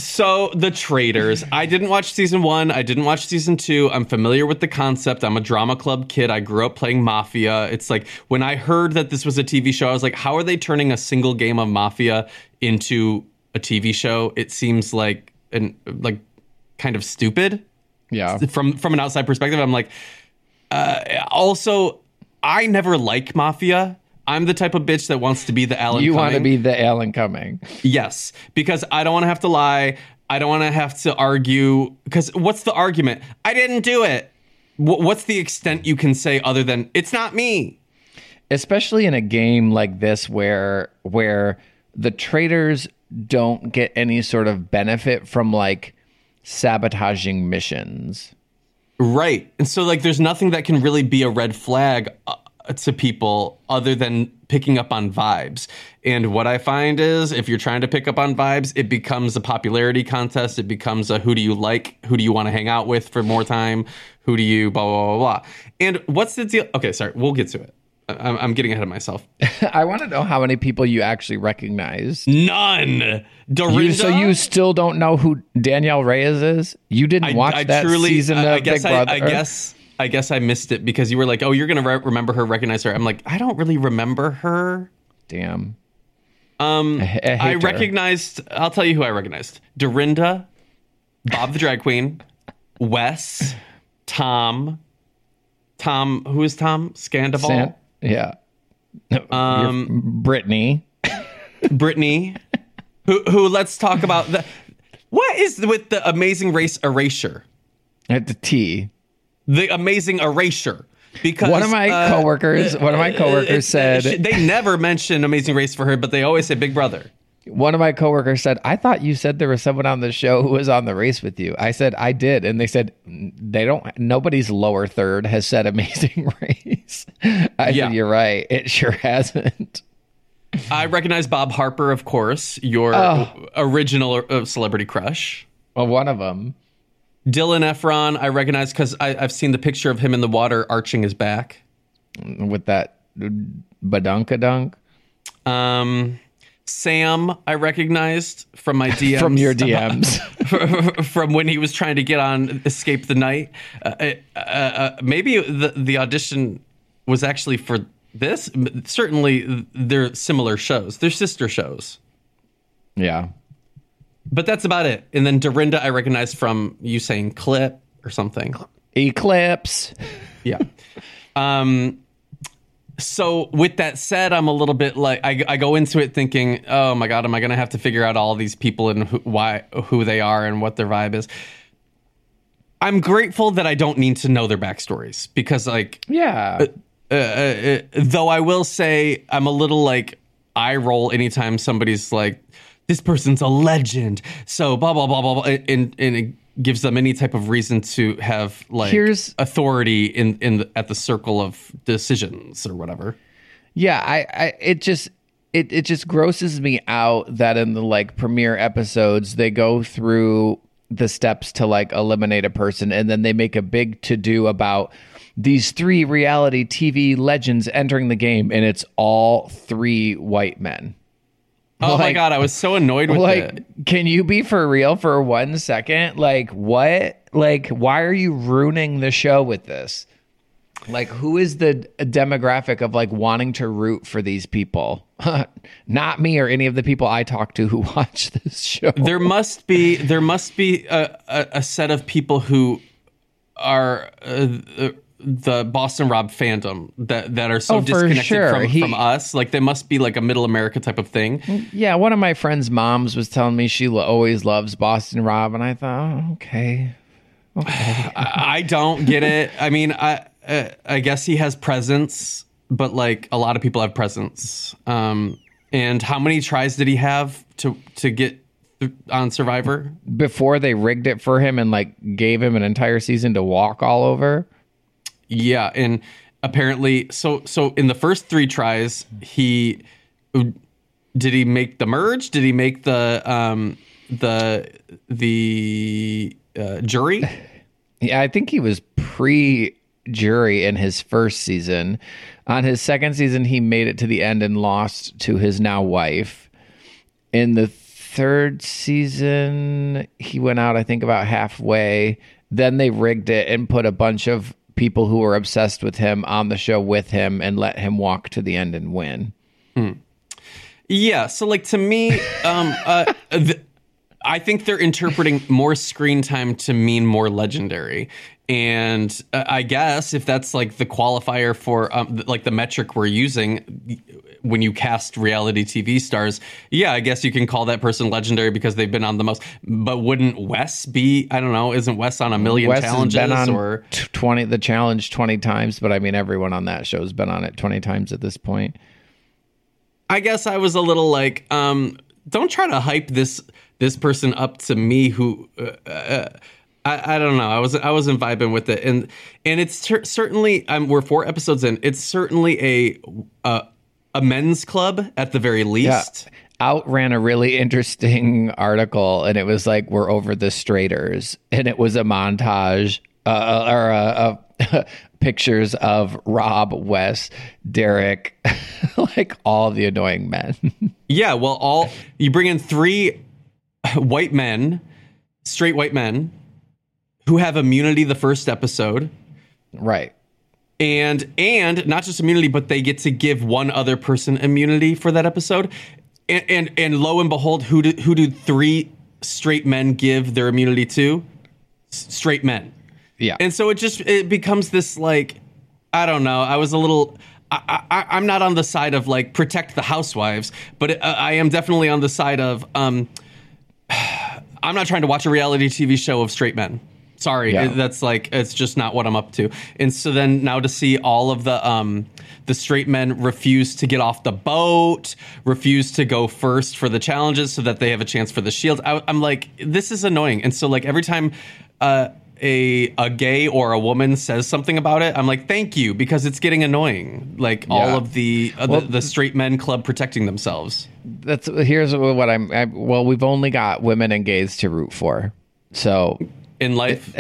So the Traitors. I didn't watch season one. I didn't watch season two. I'm familiar with the concept. I'm a drama club kid. I grew up playing Mafia. It's like when I heard that this was a T V show, I was like, how are they turning a single game of Mafia into a T V show? It seems like an like kind of stupid. Yeah. From from an outside perspective, I'm like. Uh, also, I never like Mafia. I'm the type of bitch that wants to be the Alan You Cumming. want to be the Alan Cumming. Yes, because I don't want to have to lie. I don't want to have to argue. Because what's the argument? I didn't do it. W- what's the extent you can say other than it's not me? Especially in a game like this where where the traitors don't get any sort of benefit from like sabotaging missions. Right. And so like there's nothing that can really be a red flag uh, to people other than picking up on vibes. And what I find is if you're trying to pick up on vibes, it becomes a popularity contest. It becomes a who do you like? Who do you want to hang out with for more time? Who do you blah, blah, blah, blah. And what's the deal? Okay, sorry. We'll get to it. I'm, I'm getting ahead of myself. I want to know how many people you actually recognize. None. Dorinda? You, so you still don't know who Danielle Reyes is? You didn't I, watch I that truly, season I, of I guess Big I, Brother? I guess I guess I missed it because you were like, oh, you're going to re- remember her, recognize her. I'm like, I don't really remember her. Damn. Um, I, I, hate I her. recognized, I'll tell you who I recognized. Dorinda, Bob the Drag Queen, Wes, Tom, Tom, who is Tom? Scandival? San- yeah. Um, Brittany. Brittany, who, who, let's talk about the, what is with the Amazing Race erasure? At the T. The Amazing Erasure. Because one of my uh, coworkers, one of my coworkers uh, said they never mention Amazing Race for her, but they always say Big Brother. One of my coworkers said, I thought you said there was someone on the show who was on the race with you. I said, I did. And they said, they don't, nobody's lower third has said Amazing Race. I yeah. said, you're right. It sure hasn't. I recognize Bob Harper, of course, your oh. original uh, celebrity crush. Well, one of them. Dylan Efron, I recognize because I've seen the picture of him in the water arching his back. With that badunkadunk. Um... Sam, I recognized from my D Ms. From your D Ms. From when he was trying to get on Escape the Night. Uh, uh, uh, maybe the, the audition was actually for this. Certainly, they're similar shows. They're sister shows. Yeah. But that's about it. And then Dorinda, I recognized from you saying clip or something. Eclipse. Yeah. Um... So with that said, I'm a little bit like I, I go into it thinking, oh my God, am I going to have to figure out all these people and who, why, who they are and what their vibe is? I'm grateful that I don't need to know their backstories because like, yeah, uh, uh, uh, though I will say I'm a little like eye roll anytime somebody's like, this person's a legend. So blah, blah, blah, blah, blah. And, and it gives them any type of reason to have like Here's, authority in, in the, at the circle of decisions or whatever. Yeah. I, I, it just, it, it just grosses me out that in the like premiere episodes, they go through the steps to like eliminate a person. And then they make a big to do about these three reality T V legends entering the game. And it's all three white men. Oh like, my God, I was so annoyed with like, it. Can you be for real for one second? Like, what? Like, why are you ruining the show with this? Like, who is the demographic of like wanting to root for these people? Not me or any of the people I talk to who watch this show. There must be, there must be a, a, a set of people who are uh, uh, the Boston Rob fandom that, that are so oh, disconnected sure. from, he, from us. Like they must be like a middle America type of thing. Yeah. One of my friend's moms was telling me she lo- always loves Boston Rob. And I thought, oh, okay. Okay. I, I don't get it. I mean, I, uh, I guess he has presence, but like a lot of people have presence. Um, and how many tries did he have to, to get th- on Survivor? Before they rigged it for him and like gave him an entire season to walk all over. Yeah, and apparently, so so in the first three tries, he did he make the merge? Did he make the um the the uh, jury? Yeah, I think he was pre-jury in his first season. On his second season, he made it to the end and lost to his now wife. In the third season, he went out, I think, about halfway. Then they rigged it and put a bunch of people who were obsessed with him on the show with him and let him walk to the end and win. Mm. Yeah. So like to me, um, uh, th- I think they're interpreting more screen time to mean more legendary. And uh, I guess if that's like the qualifier for um, th- like the metric we're using when you cast reality T V stars, yeah, I guess you can call that person legendary because they've been on the most. But wouldn't Wes be? I don't know. Isn't Wes on a million Wes challenges? Has been on or twenty the challenge twenty times? But I mean, everyone on that show has been on it twenty times at this point. I guess I was a little like, um, don't try to hype this this person up to me who. Uh, uh, I, I don't know. I wasn't. I wasn't vibing with it, and and it's ter- certainly. Um, we're four episodes in. It's certainly a uh, a men's club at the very least. Yeah. Outran a really interesting article, and it was like we're over the straighters, and it was a montage uh, or uh, uh, pictures of Rob, Wes, Derek, like all the annoying men. Yeah. Well, all you bring in three white men, straight white men. Who have immunity the first episode. Right. And and not just immunity, but they get to give one other person immunity for that episode. And and, and lo and behold, who do, who do three straight men give their immunity to? S- straight men. Yeah. And so it just it becomes this like, I don't know. I was a little... I, I, I'm not on the side of like protect the housewives, but it, uh, I am definitely on the side of... Um, I'm not trying to watch a reality T V show of straight men. Sorry, Yeah. it- that's like it's just not what I'm up to. And so then now to see all of the um the straight men refuse to get off the boat, refuse to go first for the challenges so that they have a chance for the shield. I, I'm like, this is annoying. And so like every time uh, a a gay or a woman says something about it, I'm like, thank you, because it's getting annoying. Like all Yeah. of the, uh, Well, the the straight men club protecting themselves. That's here's what I'm. I, well, we've only got women and gays to root for. So In life,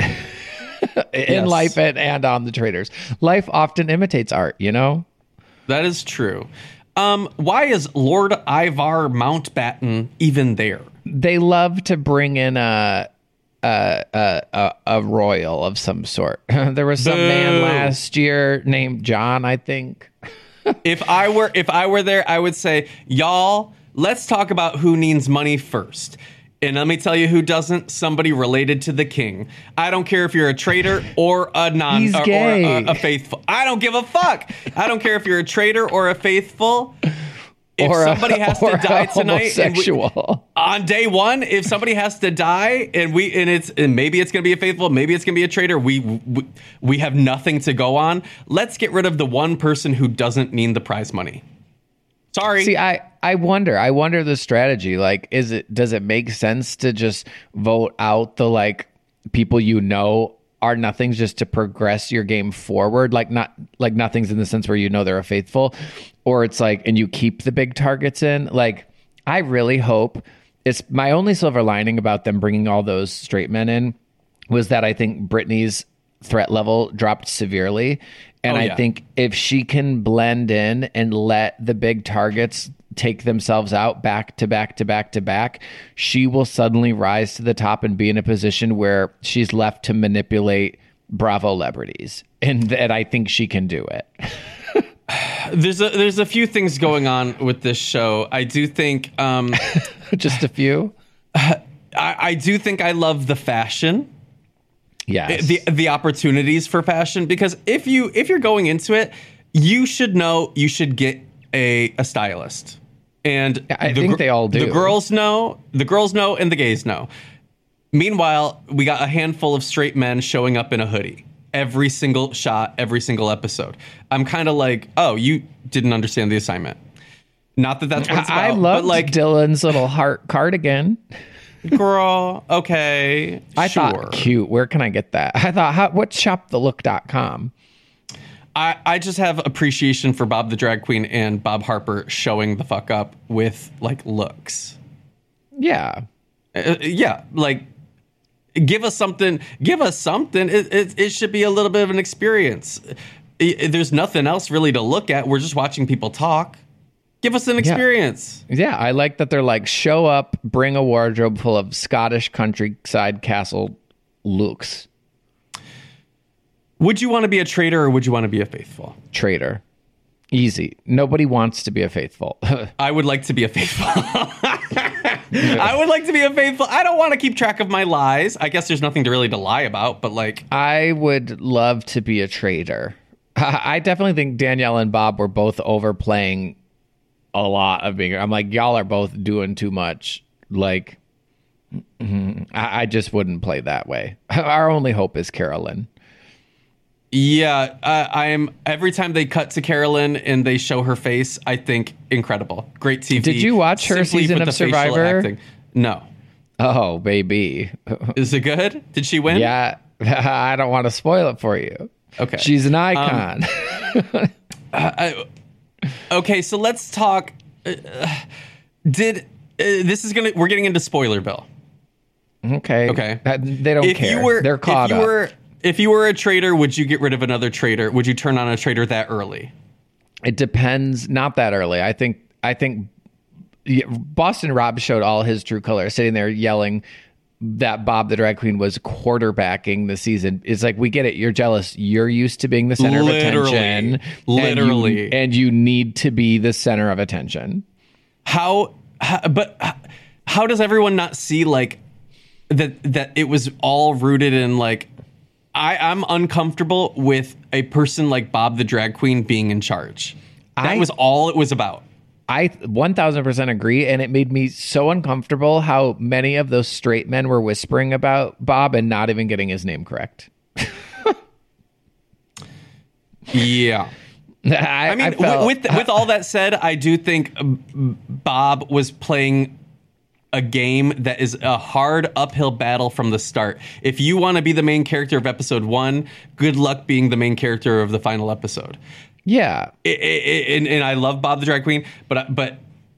in Yes. life and, and on the traders, life often imitates art. You know. that is true. Um, why is Lord Ivar Mountbatten even there? They love to bring in a a a, a, a royal of some sort. There was some man Boo. last year named John, I think. If I were if I were there, I would say, y'all, let's talk about who needs money first. And let me tell you who doesn't. Somebody related to the king. I don't care if you're a traitor or a non He's or, or gay. a, a faithful. I don't give a fuck. I don't care if you're a traitor or a faithful. If Or a- somebody has or to a die tonight and we- homosexual. on day one, if somebody has to die and we and it's and maybe it's gonna be a faithful, maybe it's gonna be a traitor, we, we we have nothing to go on. Let's get rid of the one person who doesn't need the prize money. Sorry. See, I, I wonder. I wonder the strategy. Like, is it does it make sense to just vote out the like people you know are nothings just to progress your game forward? Like not like nothings in the sense where you know they're a faithful, or it's like and you keep the big targets in. Like, I really hope it's my only silver lining about them bringing all those straight men in was that I think Brittany's threat level dropped severely. And Oh, I yeah. think if she can blend in and let the big targets take themselves out back to back to back to back, she will suddenly rise to the top and be in a position where she's left to manipulate Bravo celebrities. And that I think she can do it. There's a there's a few things going on with this show. I do think um, Just a few. I, I do think I love the fashion. Yes. the the opportunities for fashion, because if you if you're going into it, you should know you should get a a stylist. And I the think gr- they all do. The girls know, the girls know, and the gays know. Meanwhile, we got a handful of straight men showing up in a hoodie every single shot, every single episode. I'm kind of like, oh, you didn't understand the assignment. Not that that's what it's about. I loved but like, Dylan's little heart cardigan. girl, okay, I sure. thought cute. Where can I get that? I thought, how, what's shop the look dot com? I, I just have appreciation for Bob the Drag Queen and Bob Harper showing the fuck up with like looks. Yeah. Uh, yeah, like give us something. Give us something. It, it, it should be a little bit of an experience. I- there's nothing else really to look at. We're just watching people talk. Give us an experience. Yeah, I like that they're like, show up, bring a wardrobe full of Scottish countryside castle looks. Would you want to be a traitor or would you want to be a faithful? Traitor. Easy. Nobody wants to be a faithful. I would like to be a faithful. I would like to be a faithful. I don't want to keep track of my lies. I guess there's nothing to really to lie about, but like, I would love to be a traitor. I definitely think Danielle and Bob were both overplaying a lot of being. I'm like, y'all are both doing too much. Like, I, I just wouldn't play that way. Our only hope is Carolyn. yeah, uh, I'm every time they cut to Carolyn and they show her face, I think incredible, great T V. Did you watch her simply season with of the facial Survivor? acting. No, Oh, baby. is it good? Did she win? Yeah, I don't want to spoil it for you. Okay. She's an icon. Okay, so let's talk. Uh, did uh, this is gonna? We're getting into Spoilerville. okay. Okay. Uh, They don't If care. you were, They're caught if you up. were, if you were a traitor, would you get rid of another traitor? Would you turn on a traitor that early? It depends. Not that early. I think. I think. Yeah, Boston Rob showed all his true colors, sitting there yelling that Bob the Drag Queen was quarterbacking the season. It's like, we get it. You're jealous. You're used to being the center Literally. of attention. Literally. And you, and you need to be the center of attention. How, how but h- how does everyone not see like that that it was all rooted in like I I'm uncomfortable with a person like Bob the Drag Queen being in charge. That I- was all it was about. I one thousand percent agree, and it made me so uncomfortable how many of those straight men were whispering about Bob and not even getting his name correct. Yeah. I, I mean, I felt, with with all that said, I do think Bob was playing a game that is a hard uphill battle from the start. If you want to be the main character of episode one, good luck being the main character of the final episode. Yeah. It, it, and, and I love Bob the Drag Queen, but but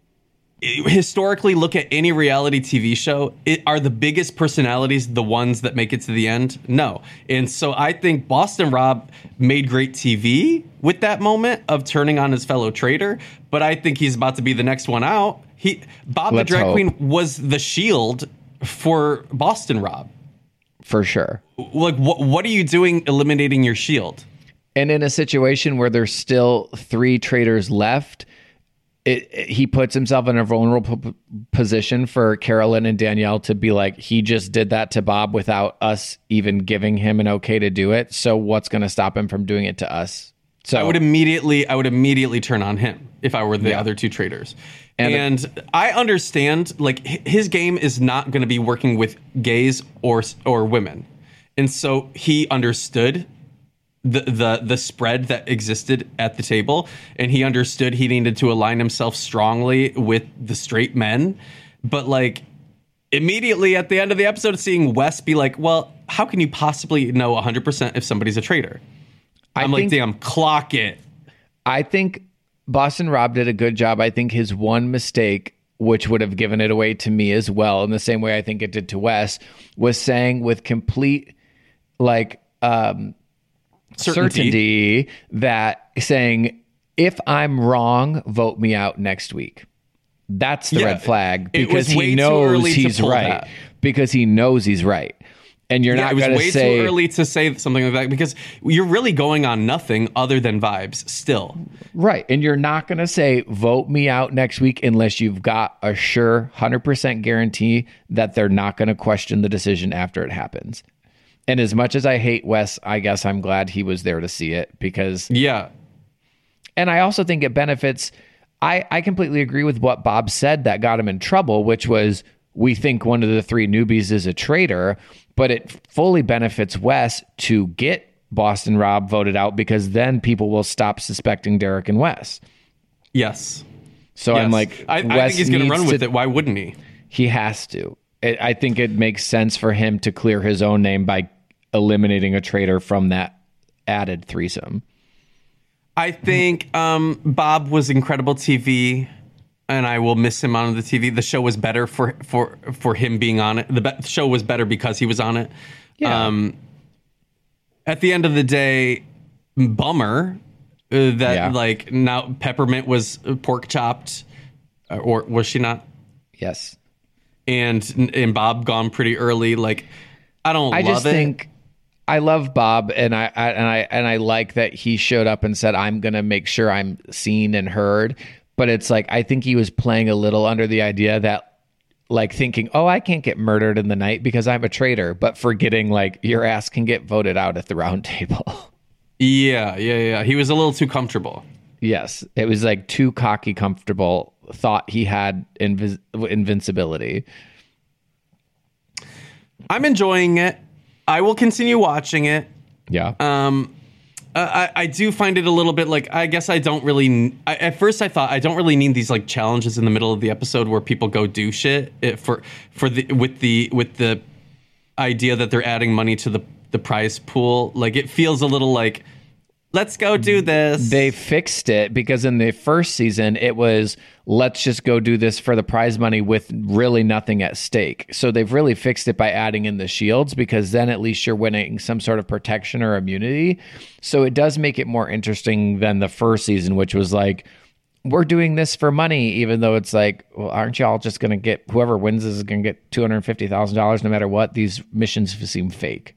historically, look at any reality T V show. It, are the biggest personalities the ones that make it to the end? No. And so I think Boston Rob made great T V with that moment of turning on his fellow traitor, but I think he's about to be the next one out. He Bob Let's the Drag hope. Queen was the shield for Boston Rob. For sure. Like, what what are you doing eliminating your shield? And in a situation where there's still three traitors left, it, it, he puts himself in a vulnerable p- position for Carolyn and Danielle to be like, he just did that to Bob without us even giving him an okay to do it. So what's going to stop him from doing it to us? So I would immediately, I would immediately turn on him if I were the Yeah. other two traitors. And- And, I understand, like, h- his game is not going to be working with gays or or women, and so he understood the the the spread that existed at the table, and he understood he needed to align himself strongly with the straight men. But like, immediately at the end of the episode, seeing Wes be like, "Well, how can you possibly know one hundred percent if somebody's a traitor?" I I'm like, think, damn, clock it. I think Boston Rob did a good job. I think his one mistake, which would have given it away to me as well, in the same way I think it did to Wes, was saying with complete, like, um, Certainty. certainty that saying, if I'm wrong, vote me out next week. That's the Yeah, red flag it because was way he too knows early to he's pull right. that. Because he knows he's right. And you're Yeah, not it was going way to say too early to say something like that because you're really going on nothing other than vibes still. right. And you're not going to say vote me out next week unless you've got a sure one hundred percent guarantee that they're not going to question the decision after it happens. And as much as I hate Wes, I guess I'm glad he was there to see it because Yeah. And I also think it benefits. I, I completely agree with what Bob said that got him in trouble, which was we think one of the three newbies is a traitor, but it fully benefits Wes to get Boston Rob voted out because then people will stop suspecting Derek and Wes. Yes. So Yes. I'm like, I, I Wes think he's going to needs run with it. Why wouldn't he? He has to. It, I think it makes sense for him to clear his own name by eliminating a traitor from that added threesome. I think um, Bob was incredible T V, and I will miss him on the T V. The show was better for for for him being on it. The be- show was better because he was on it. Yeah. Um, at the end of the day, bummer uh, that Yeah. like now Peppermint was pork chopped, uh, or was she not? Yes. And and Bob gone pretty early. Like I don't. I love just it. think I love Bob, and I, I and I and I like that he showed up and said, "I'm going to make sure I'm seen and heard." But it's like I think he was playing a little under the idea that, like, thinking, "Oh, I can't get murdered in the night because I'm a traitor," but forgetting like your ass can get voted out at the round table. Yeah, yeah, yeah. He was a little too comfortable. Yes, it was like too cocky, comfortable. Thought he had invis- invincibility. I'm enjoying it. I will continue watching it. Yeah. Um, I, I do find it a little bit like, I guess I don't really, I, at first I thought I don't really need these like challenges in the middle of the episode where people go do shit it, for, for the, with the, with the idea that they're adding money to the, the prize pool. Like it feels a little like, let's go do this. They fixed it because in the first season, it was let's just go do this for the prize money with really nothing at stake. So they've really fixed it by adding in the shields because then at least you're winning some sort of protection or immunity. So it does make it more interesting than the first season, which was like, we're doing this for money, even though it's like, well, aren't y'all just going to get, whoever wins this is going to get two hundred fifty thousand dollars no matter what? These missions seem fake.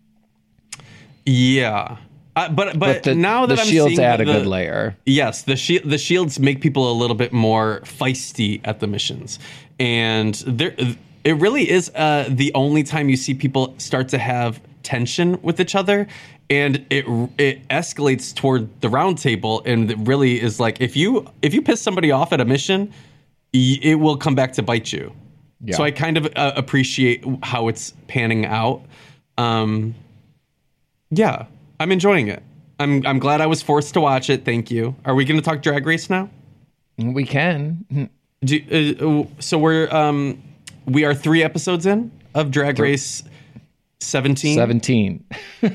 Yeah. Uh, but, but But the, now that the I'm shields seeing add the, a good layer. Yes, the shi- the shields make people a little bit more feisty at the missions, and there it really is uh, the only time you see people start to have tension with each other, and it it escalates toward the round table, and it really is like if you if you piss somebody off at a mission, it will come back to bite you. Yeah. So I kind of uh, appreciate how it's panning out. Um, yeah, I'm enjoying it. I'm I'm glad I was forced to watch it. Thank you. Are we going to talk Drag Race now? We can. Do, uh, so we're um, we are three episodes in of Drag Race seventeen. seventeen.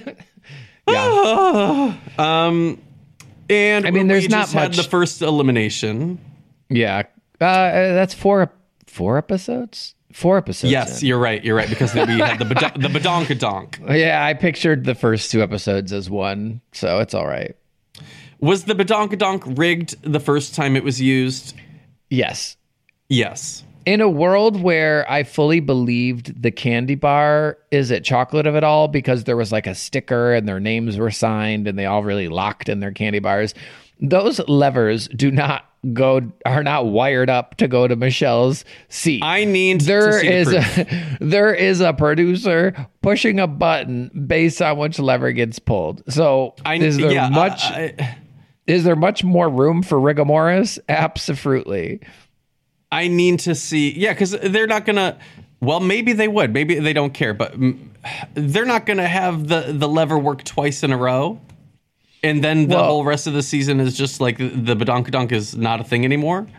Yeah. um, and I mean, there's we not just much. Had the first elimination. Yeah, uh, that's four four episodes. Four episodes. Yes, in. you're right. You're right because we had the bad- the badonkadonk. Yeah, I pictured the first two episodes as one, so it's all right. Was the badonkadonk rigged the first time it was used? Yes. Yes. In a world where I fully believed the candy bar is it chocolate of it all because there was like a sticker and their names were signed and they all really locked in their candy bars. Those levers do not go are not wired up to go to Michelle's seat. I need there to see is the proof. a there is a producer pushing a button based on which lever gets pulled. So I, is there yeah, much uh, I, is there much more room for rigor mortis? Absolutely. I need to see. Yeah, because they're not gonna. Well, maybe they would. Maybe they don't care, but they're not gonna have the the lever work twice in a row. And then the well, whole rest of the season is just like the badonkadonk is not a thing anymore.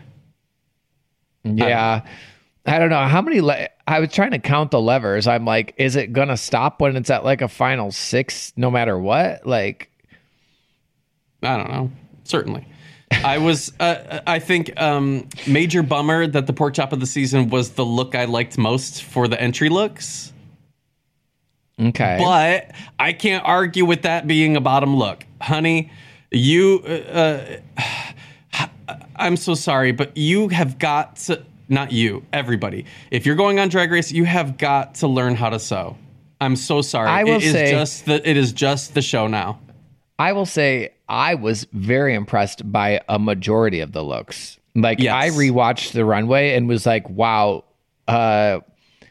Yeah. I don't know. How many... Le- I was trying to count the levers. I'm like, is it going to stop when it's at like a final six no matter what? Like... I don't know. Certainly. I was... Uh, I think um, major bummer that the pork chop of the season was the look I liked most for the entry looks. Okay. But I can't argue with that being a bottom look. Honey, you, uh, I'm so sorry, but you have got to, not you, everybody. If you're going on Drag Race, you have got to learn how to sew. I'm so sorry. I will it is say, just the, it is just the show now. I will say I was very impressed by a majority of the looks. Like yes. I rewatched the runway and was like, wow, uh,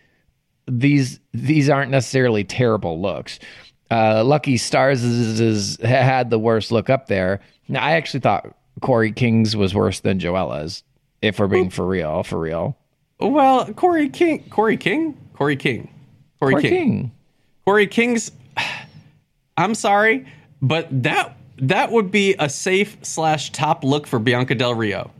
these these aren't necessarily terrible looks. Uh, Lucky Stars is, is, had the worst look up there. Now, I actually thought Corey King's was worse than Joella's, if we're being for real, for real. Well, Corey King, Corey King, Corey King, Corey, Corey King. King, Corey King's. I'm sorry, but that that would be a safe slash top look for Bianca Del Rio.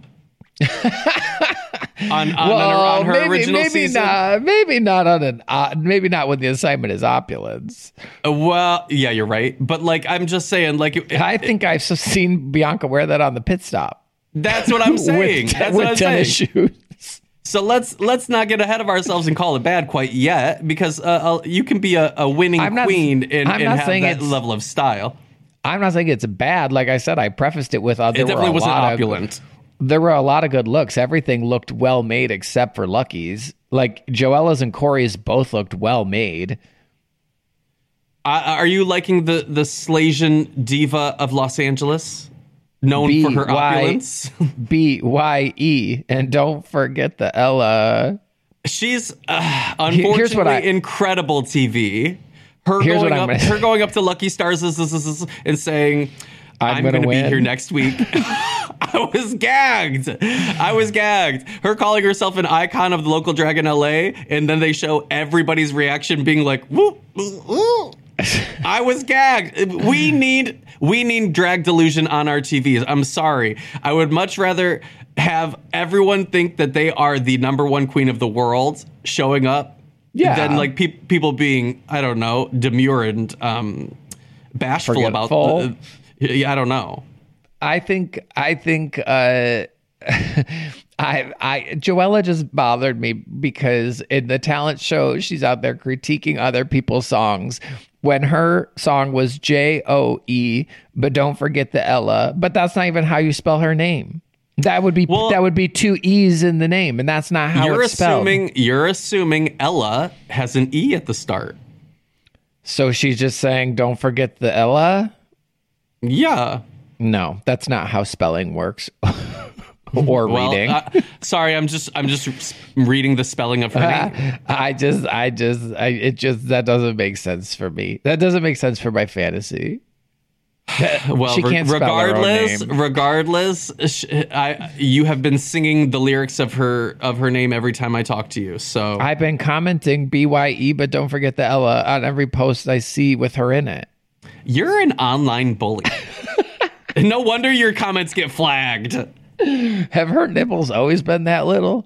on, on, well, on her maybe, original maybe season. Not, maybe not on an. Uh, maybe not when the assignment is opulence. Uh, well, yeah, you're right. But like, I'm just saying, like, it, I think I've seen Bianca wear that on the pit stop. That's what I'm saying. with, that's with what I'm tennis saying. shoes. So let's let's not get ahead of ourselves and call it bad quite yet, because uh, you can be a, a winning I'm not, queen and, I'm and not have saying that it's, level of style. I'm not saying it's bad. Like I said, I prefaced it with uh, there It definitely were a wasn't lot opulent. Of, there were a lot of good looks. Everything looked well made except for Lucky's. Like Joella's and Corey's both looked well made. Uh, are you liking the the Slasian diva of Los Angeles, known B- for her Y- opulence? B Y E, and don't forget the Ella. She's uh, unfortunately Here's what I- incredible T V. Her Here's going what I'm up, gonna her say. going up to Lucky Stars and saying, I'm "I'm, gonna going to be win." here next week." I was gagged. I was gagged. Her calling herself an icon of the local drag in L A, and then they show everybody's reaction being like, "Woo, woo, woo." I was gagged. We need we need drag delusion on our T Vs. I'm sorry. I would much rather have everyone think that they are the number one queen of the world showing up Yeah. than like pe- people being, I don't know, demure and um, bashful Forgetful. about. The, yeah, I don't know. I think I think uh I I Joella just bothered me because in the talent show she's out there critiquing other people's songs when her song was J O E, but don't forget the Ella, but that's not even how you spell her name. That would be Well, that would be two E's in the name, and that's not how You're it's spelled. assuming you're assuming Ella has an E at the start. So she's just saying don't forget the Ella? Yeah. No, that's not how spelling works. or well, reading. Uh, sorry, I'm just I'm just reading the spelling of her name. I just, I just, I, it just, that doesn't make sense for me. That doesn't make sense for my fantasy. Well, she can't spell her own regardless, name. regardless, sh- I you have been singing the lyrics of her of her name every time I talk to you. So I've been commenting B Y E, but don't forget the Ella on every post I see with her in it. you're an online bully. No wonder your comments get flagged. Have her nipples always been that little?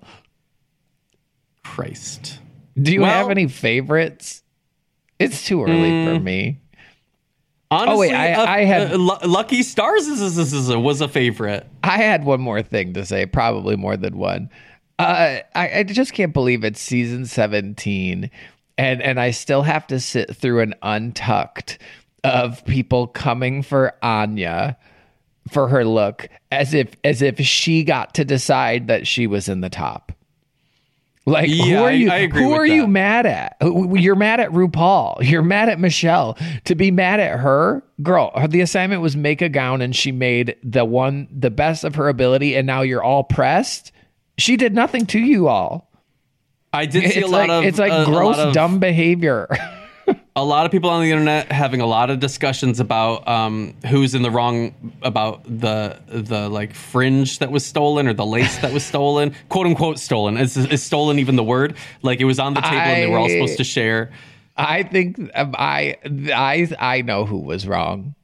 Christ. Do you Well- have any favorites? It's too early Mm. for me. Honestly, Oh, wait, I- uh, I had- uh, Lu- Lucky Stars is, is, is, is- was a favorite. I had one more thing to say, probably more than one. Uh, I, I just can't believe it's season seventeen, and and I still have to sit through an Untucked of people coming for Anya for her look, as if as if she got to decide that she was in the top. Like, who Yeah, are I- you? I agree who with are you that. mad at? Who- You're mad at RuPaul. You're mad at Michelle. To be mad at her, girl. The assignment was make a gown, and she made the one, the best of her ability, and now you're all pressed. She did nothing to you all. I did see It's a lot like of it's like a- a gross, lot of- dumb behavior. a lot of people on the internet having a lot of discussions about um, who's in the wrong about the the like fringe that was stolen or the lace that was stolen, quote unquote stolen. Is, is stolen even the word? Like it was on the table and they were all I- supposed to share. I think um, I I I know who was wrong.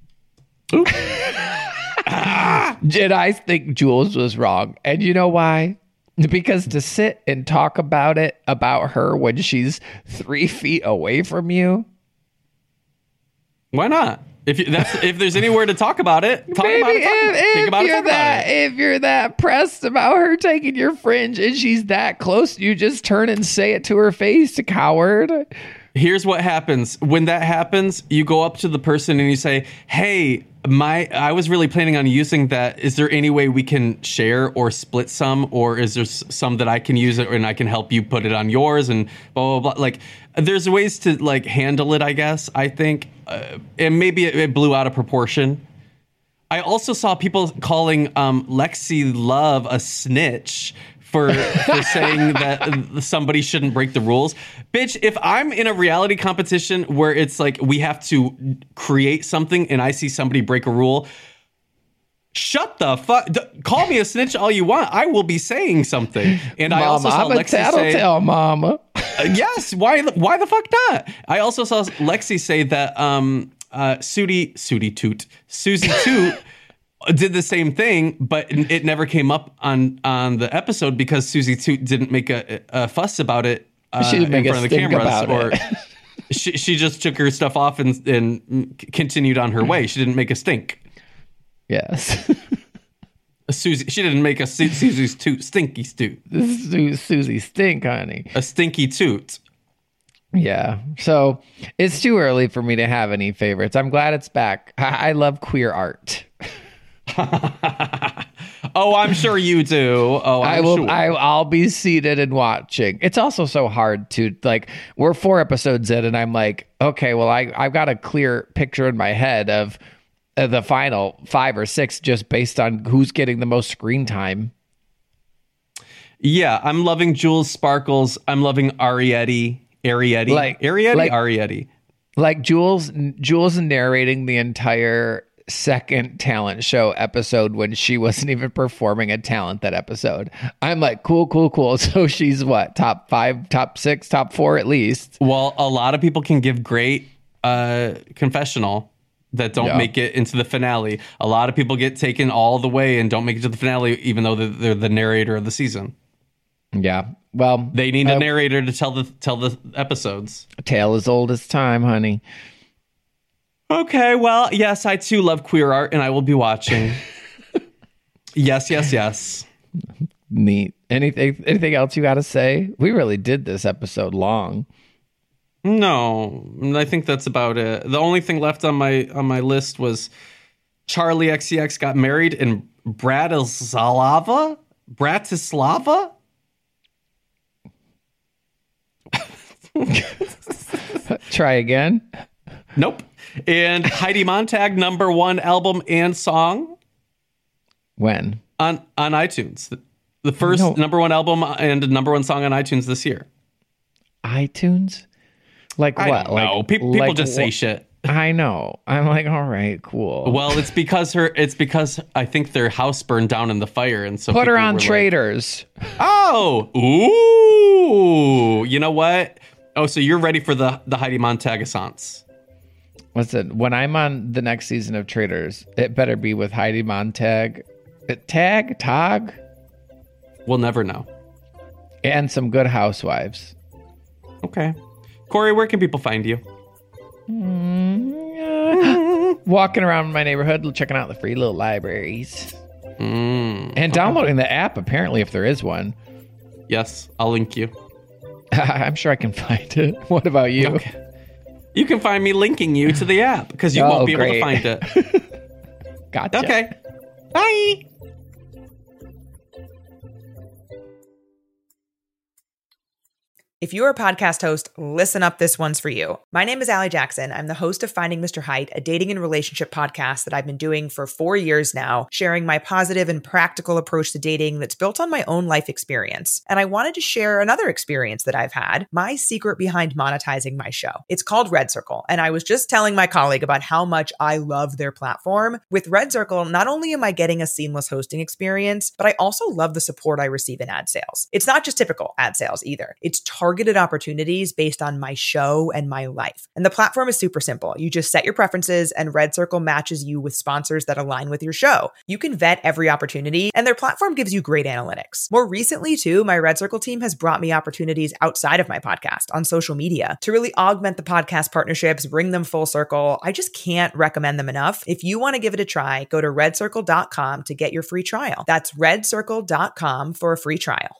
And I think Jules was wrong. And you know why? Because to sit and talk about it, about her when she's three feet away from you. Why not? If you, that's if there's anywhere to talk about it, talk Maybe about it. Talk, if, think if about it. you're Talk that, about it. if you're that pressed about her taking your fringe and she's that close, you just turn and say it to her face, coward. Here's what happens when that happens. You go up to the person and you say, "Hey, my I was really planning on using that. Is there any way we can share or split some, or is there s- some that I can use it and I can help you put it on yours?" And blah blah blah. Like, there's ways to like handle it. I guess I think, uh, and maybe it, it blew out of proportion. I also saw people calling um, Lexi Love a snitch for for saying that uh, somebody shouldn't break the rules. Bitch, if I'm in a reality competition where it's like we have to create something and I see somebody break a rule, shut the fuck. D- call me a snitch all you want. I will be saying something. And I also Mama, saw I'm a Lexi say, tattletale mama. uh, yes, why the- why the fuck not? I also saw Lexi say that um uh Sudi Sudi Toot Susie Toot did the same thing, but it never came up on on the episode because Susie Toot didn't make a, a fuss about it uh, She didn't in make a front of the stink cameras, about or it. she she just took her stuff off and and continued on her way. She didn't make a stink. Yes. Susie, she didn't make a Su- Susie's toot stinky toot, This is Su- Susie Stink, honey. a stinky toot. Yeah. So it's too early for me to have any favorites. I'm glad it's back. I, I love queer art. Oh, I'm sure you do. Oh, I'm I will. Sure. I, I'll be seated and watching. It's also so hard to like. We're four episodes in, and I'm like, okay, well, I I've got a clear picture in my head of uh, the final five or six, just based on who's getting the most screen time. Yeah, I'm loving Jules Sparkles. I'm loving Arietti. Arietti. Like- Arietti? like- Arietti. Like Jules, Jules narrating the entire second talent show episode when she wasn't even performing a talent that episode. I'm like, cool, cool, cool. So she's what, top five, top six, top four at least. Well, a lot of people can give great uh, confessional that don't Yeah. make it into the finale. A lot of people get taken all the way and don't make it to the finale, even though they're, they're the narrator of the season. Yeah. Well, They need a uh, narrator to tell the tell the episodes. tale as old as time, honey. Okay, well, yes, I too love queer art, and I will be watching. Yes, yes, yes. Neat. Anything anything else you got to say? We really did this episode long. No, I think that's about it. The only thing left on my on my list was Charlie X C X got married in Bratislava. Bratislava. Try again. Nope. And Heidi Montag number one album and song. When? on on iTunes. The, the first No. number one album and number one song on iTunes this year. iTunes? Like I what? don't know. Like, Pe- people like just say wh- shit. I know. I'm like, all right, cool. Well, it's because her. It's because I think their house burned down in the fire, and so Put her people on were like, Traders. oh, ooh! You know what? Oh, so you're ready for the the Heidi Montag assance? Listen, when I'm on the next season of Traders, it better be with Heidi Montag, uh, Tag, Tog, We'll never know. and some good housewives. Okay, Corey, where can people find you? Walking around my neighborhood, checking out the free little libraries. Mm, And downloading the app, apparently, if there is one. yes, I'll link you. I'm sure I can find it. What about you? Okay. You can find me linking you to the app because you Oh, won't be able great. to find it. Gotcha. Okay. Bye. If you're a podcast host, listen up, this one's for you. My name is Allie Jackson. I'm the host of Finding Mister Height, a dating and relationship podcast that I've been doing for four years now, sharing my positive and practical approach to dating that's built on my own life experience. And I wanted to share another experience that I've had, my secret behind monetizing my show. It's called Red Circle, and I was just telling my colleague about how much I love their platform. With Red Circle, not only am I getting a seamless hosting experience, but I also love the support I receive in ad sales. It's not just typical ad sales either. It's targeted targeted opportunities based on my show and my life. And the platform is super simple. You just set your preferences and Red Circle matches you with sponsors that align with your show. You can vet every opportunity and their platform gives you great analytics. More recently too, my Red Circle team has brought me opportunities outside of my podcast on social media to really augment the podcast partnerships, bring them full circle. I just can't recommend them enough. If you want to give it a try, go to red circle dot com to get your free trial. That's red circle dot com for a free trial.